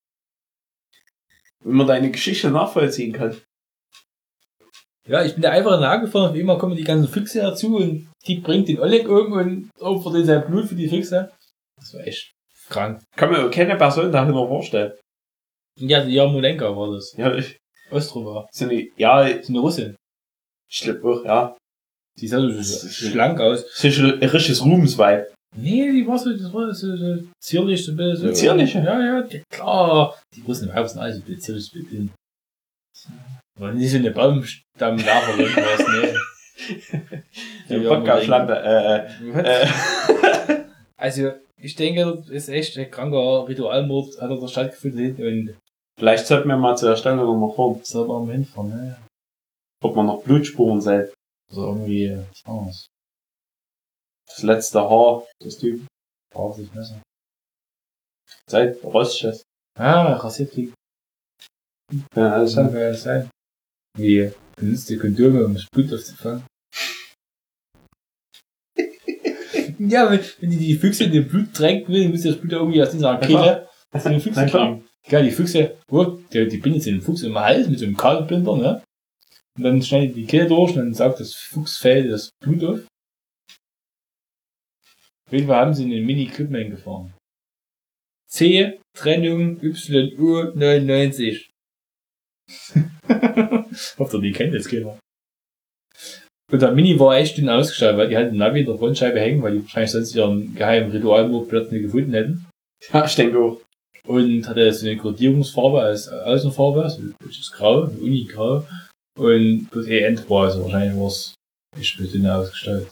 man deine Geschichte nachvollziehen kann. Ja, ich bin da einfach in der gefahren, auf einmal kommen die ganzen Füchse dazu und die bringt den Oleg um und opfert den sein Blut für die Füchse. Das war echt krank. Kann mir keine Person dahinter vorstellen. Ja, die Jamolenka war das. Ja, Ostrova. so eine Russin. Ich glaube auch, ja. Die sah so schlank aus. Das ist ein richtiges Ruhmesweib. Nee, die war so zierlich, so ein bisschen. So zierlich? Ja, klar. Die Russen im Hauptsache alles so ein bisschen zierlich. Aber nicht so eine Baumstammwerferin, was, ne. Die Wodka-Schlampe, Also, ich denke, das ist echt ein kranker Ritualmord, hat er da stattgefunden und. Vielleicht sollten wir mal zu der Stelle nochmal fahren. Soll man mal hinfahren, ne? Ob man noch Blutspuren sieht. Also irgendwie, was anderes. Das letzte Haar des Typen. Braucht sich Messer. Seit Rostschiss. Ah, rasiert kriegen. Ja, alles Kann ja sein. Wie benutzt die Kondome, um das Blut aufzufangen? Ja, wenn die Füchse in den Blut tränken will, müsst ihr das Blut irgendwie aus dieser Kehle zu den Füchsen kriegen. Ja, die Füchse, die binden jetzt den Fuchs im Hals mit so einem Kabelbinder, ne? Und dann schneidet die Kehle durch und dann saugt das Fuchsfell das Blut auf. Auf jeden Fall haben sie einen Mini-Clubman gefahren. C, Trennung, YU 99. Hofft ihr, die kennt jetzt keiner. Und der Mini war echt dünn ausgestellt, weil die halt den Navi in der Frontscheibe hängen, weil die wahrscheinlich sonst ihren geheimen Ritualmodplatz nicht gefunden hätten. Ja, ich denke auch. Und hatte so eine Kodierungsfarbe als Außenfarbe, so das Grau, Uni-Grau. Und das End war, also wahrscheinlich war es echt dünn ausgestellt.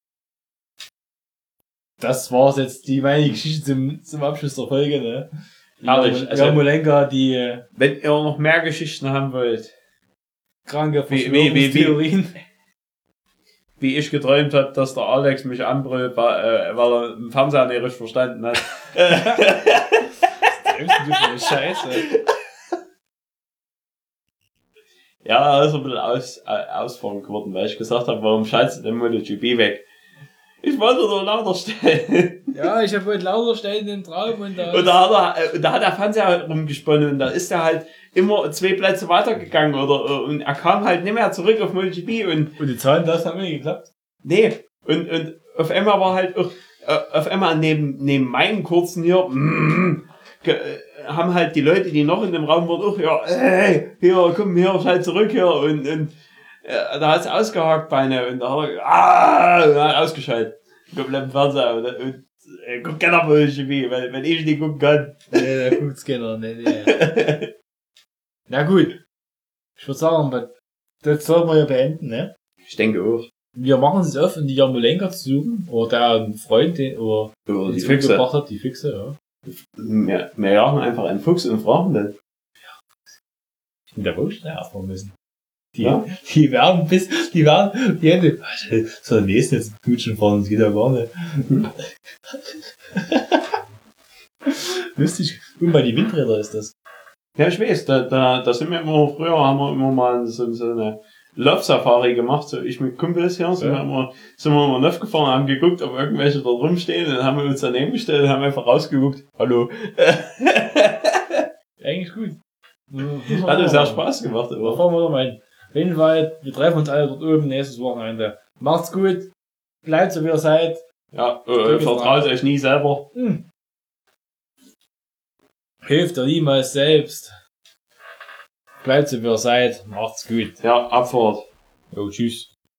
Das war's jetzt, meine Geschichte zum Abschluss der Folge, ne? Herrlich. Also, Jarmolenka, die wenn ihr noch mehr Geschichten haben wollt, kranke Verschwörungstheorien. Wie ich geträumt habe, dass der Alex mich anbrüllt, weil er im Fernseher nicht richtig verstanden hat. Du für eine Scheiße. Ja, ist ein bisschen ausfahren geworden, weil ich gesagt habe, warum schaltest du den MotoGP weg? Ich wollte doch lauter stellen. Ja, ich habe heute lauter stellen den Traum und da hat der Fernseher halt rumgesponnen und da ist er halt immer 2 Plätze weitergegangen und er kam halt nicht mehr zurück auf MotoGP und die Zahlen, das haben nicht geklappt. Nee, und auf einmal war halt auch, auf einmal neben meinen kurzen hier, haben halt die Leute, die noch in dem Raum waren, auch, ja, ey, hier, komm her, schalt zurück hier und da hat's ausgehakt beinahe und da hat er ausgeschaltet. Komplett im Fernseher und guckt keiner mal MotoGP, weil wenn ich nicht gucken kann. Nee, da guckt's keiner, nee. Na gut. Ich würde sagen, das sollten wir ja beenden, ne? Ich denke auch. Wir machen es auf, um die Jarmolenka zu suchen, oder der ein Freund, oder die Füchse gebracht hat, die Füchse, ja. Wir jagen einfach einen Fuchs und fragen den. Und der wird schnell erfahren müssen. Die werden die Hände, so der nächste jetzt Gutschen fahren, das geht ja gar nicht. Lustig. Und bei die Windräder ist das. Ja, ich weiß, da sind wir immer, früher haben wir immer mal so eine Love-Safari gemacht, so ich mit Kumpels hier, sind wir immer Neuf gefahren, haben geguckt, ob irgendwelche da rumstehen, und dann haben wir uns daneben gestellt und haben einfach rausgeguckt. Hallo. Eigentlich gut. Hat uns sehr Spaß gemacht, aber. Fahren wir doch mal hin. Auf jeden Fall, wir treffen uns alle dort oben nächstes Wochenende. Macht's gut, bleibt so wie ihr seid. Ja, vertraut euch nie selber. Hilft dir niemals selbst. Bleibt so wie ihr seid, macht's gut. Ja, Abfahrt. Jo, tschüss.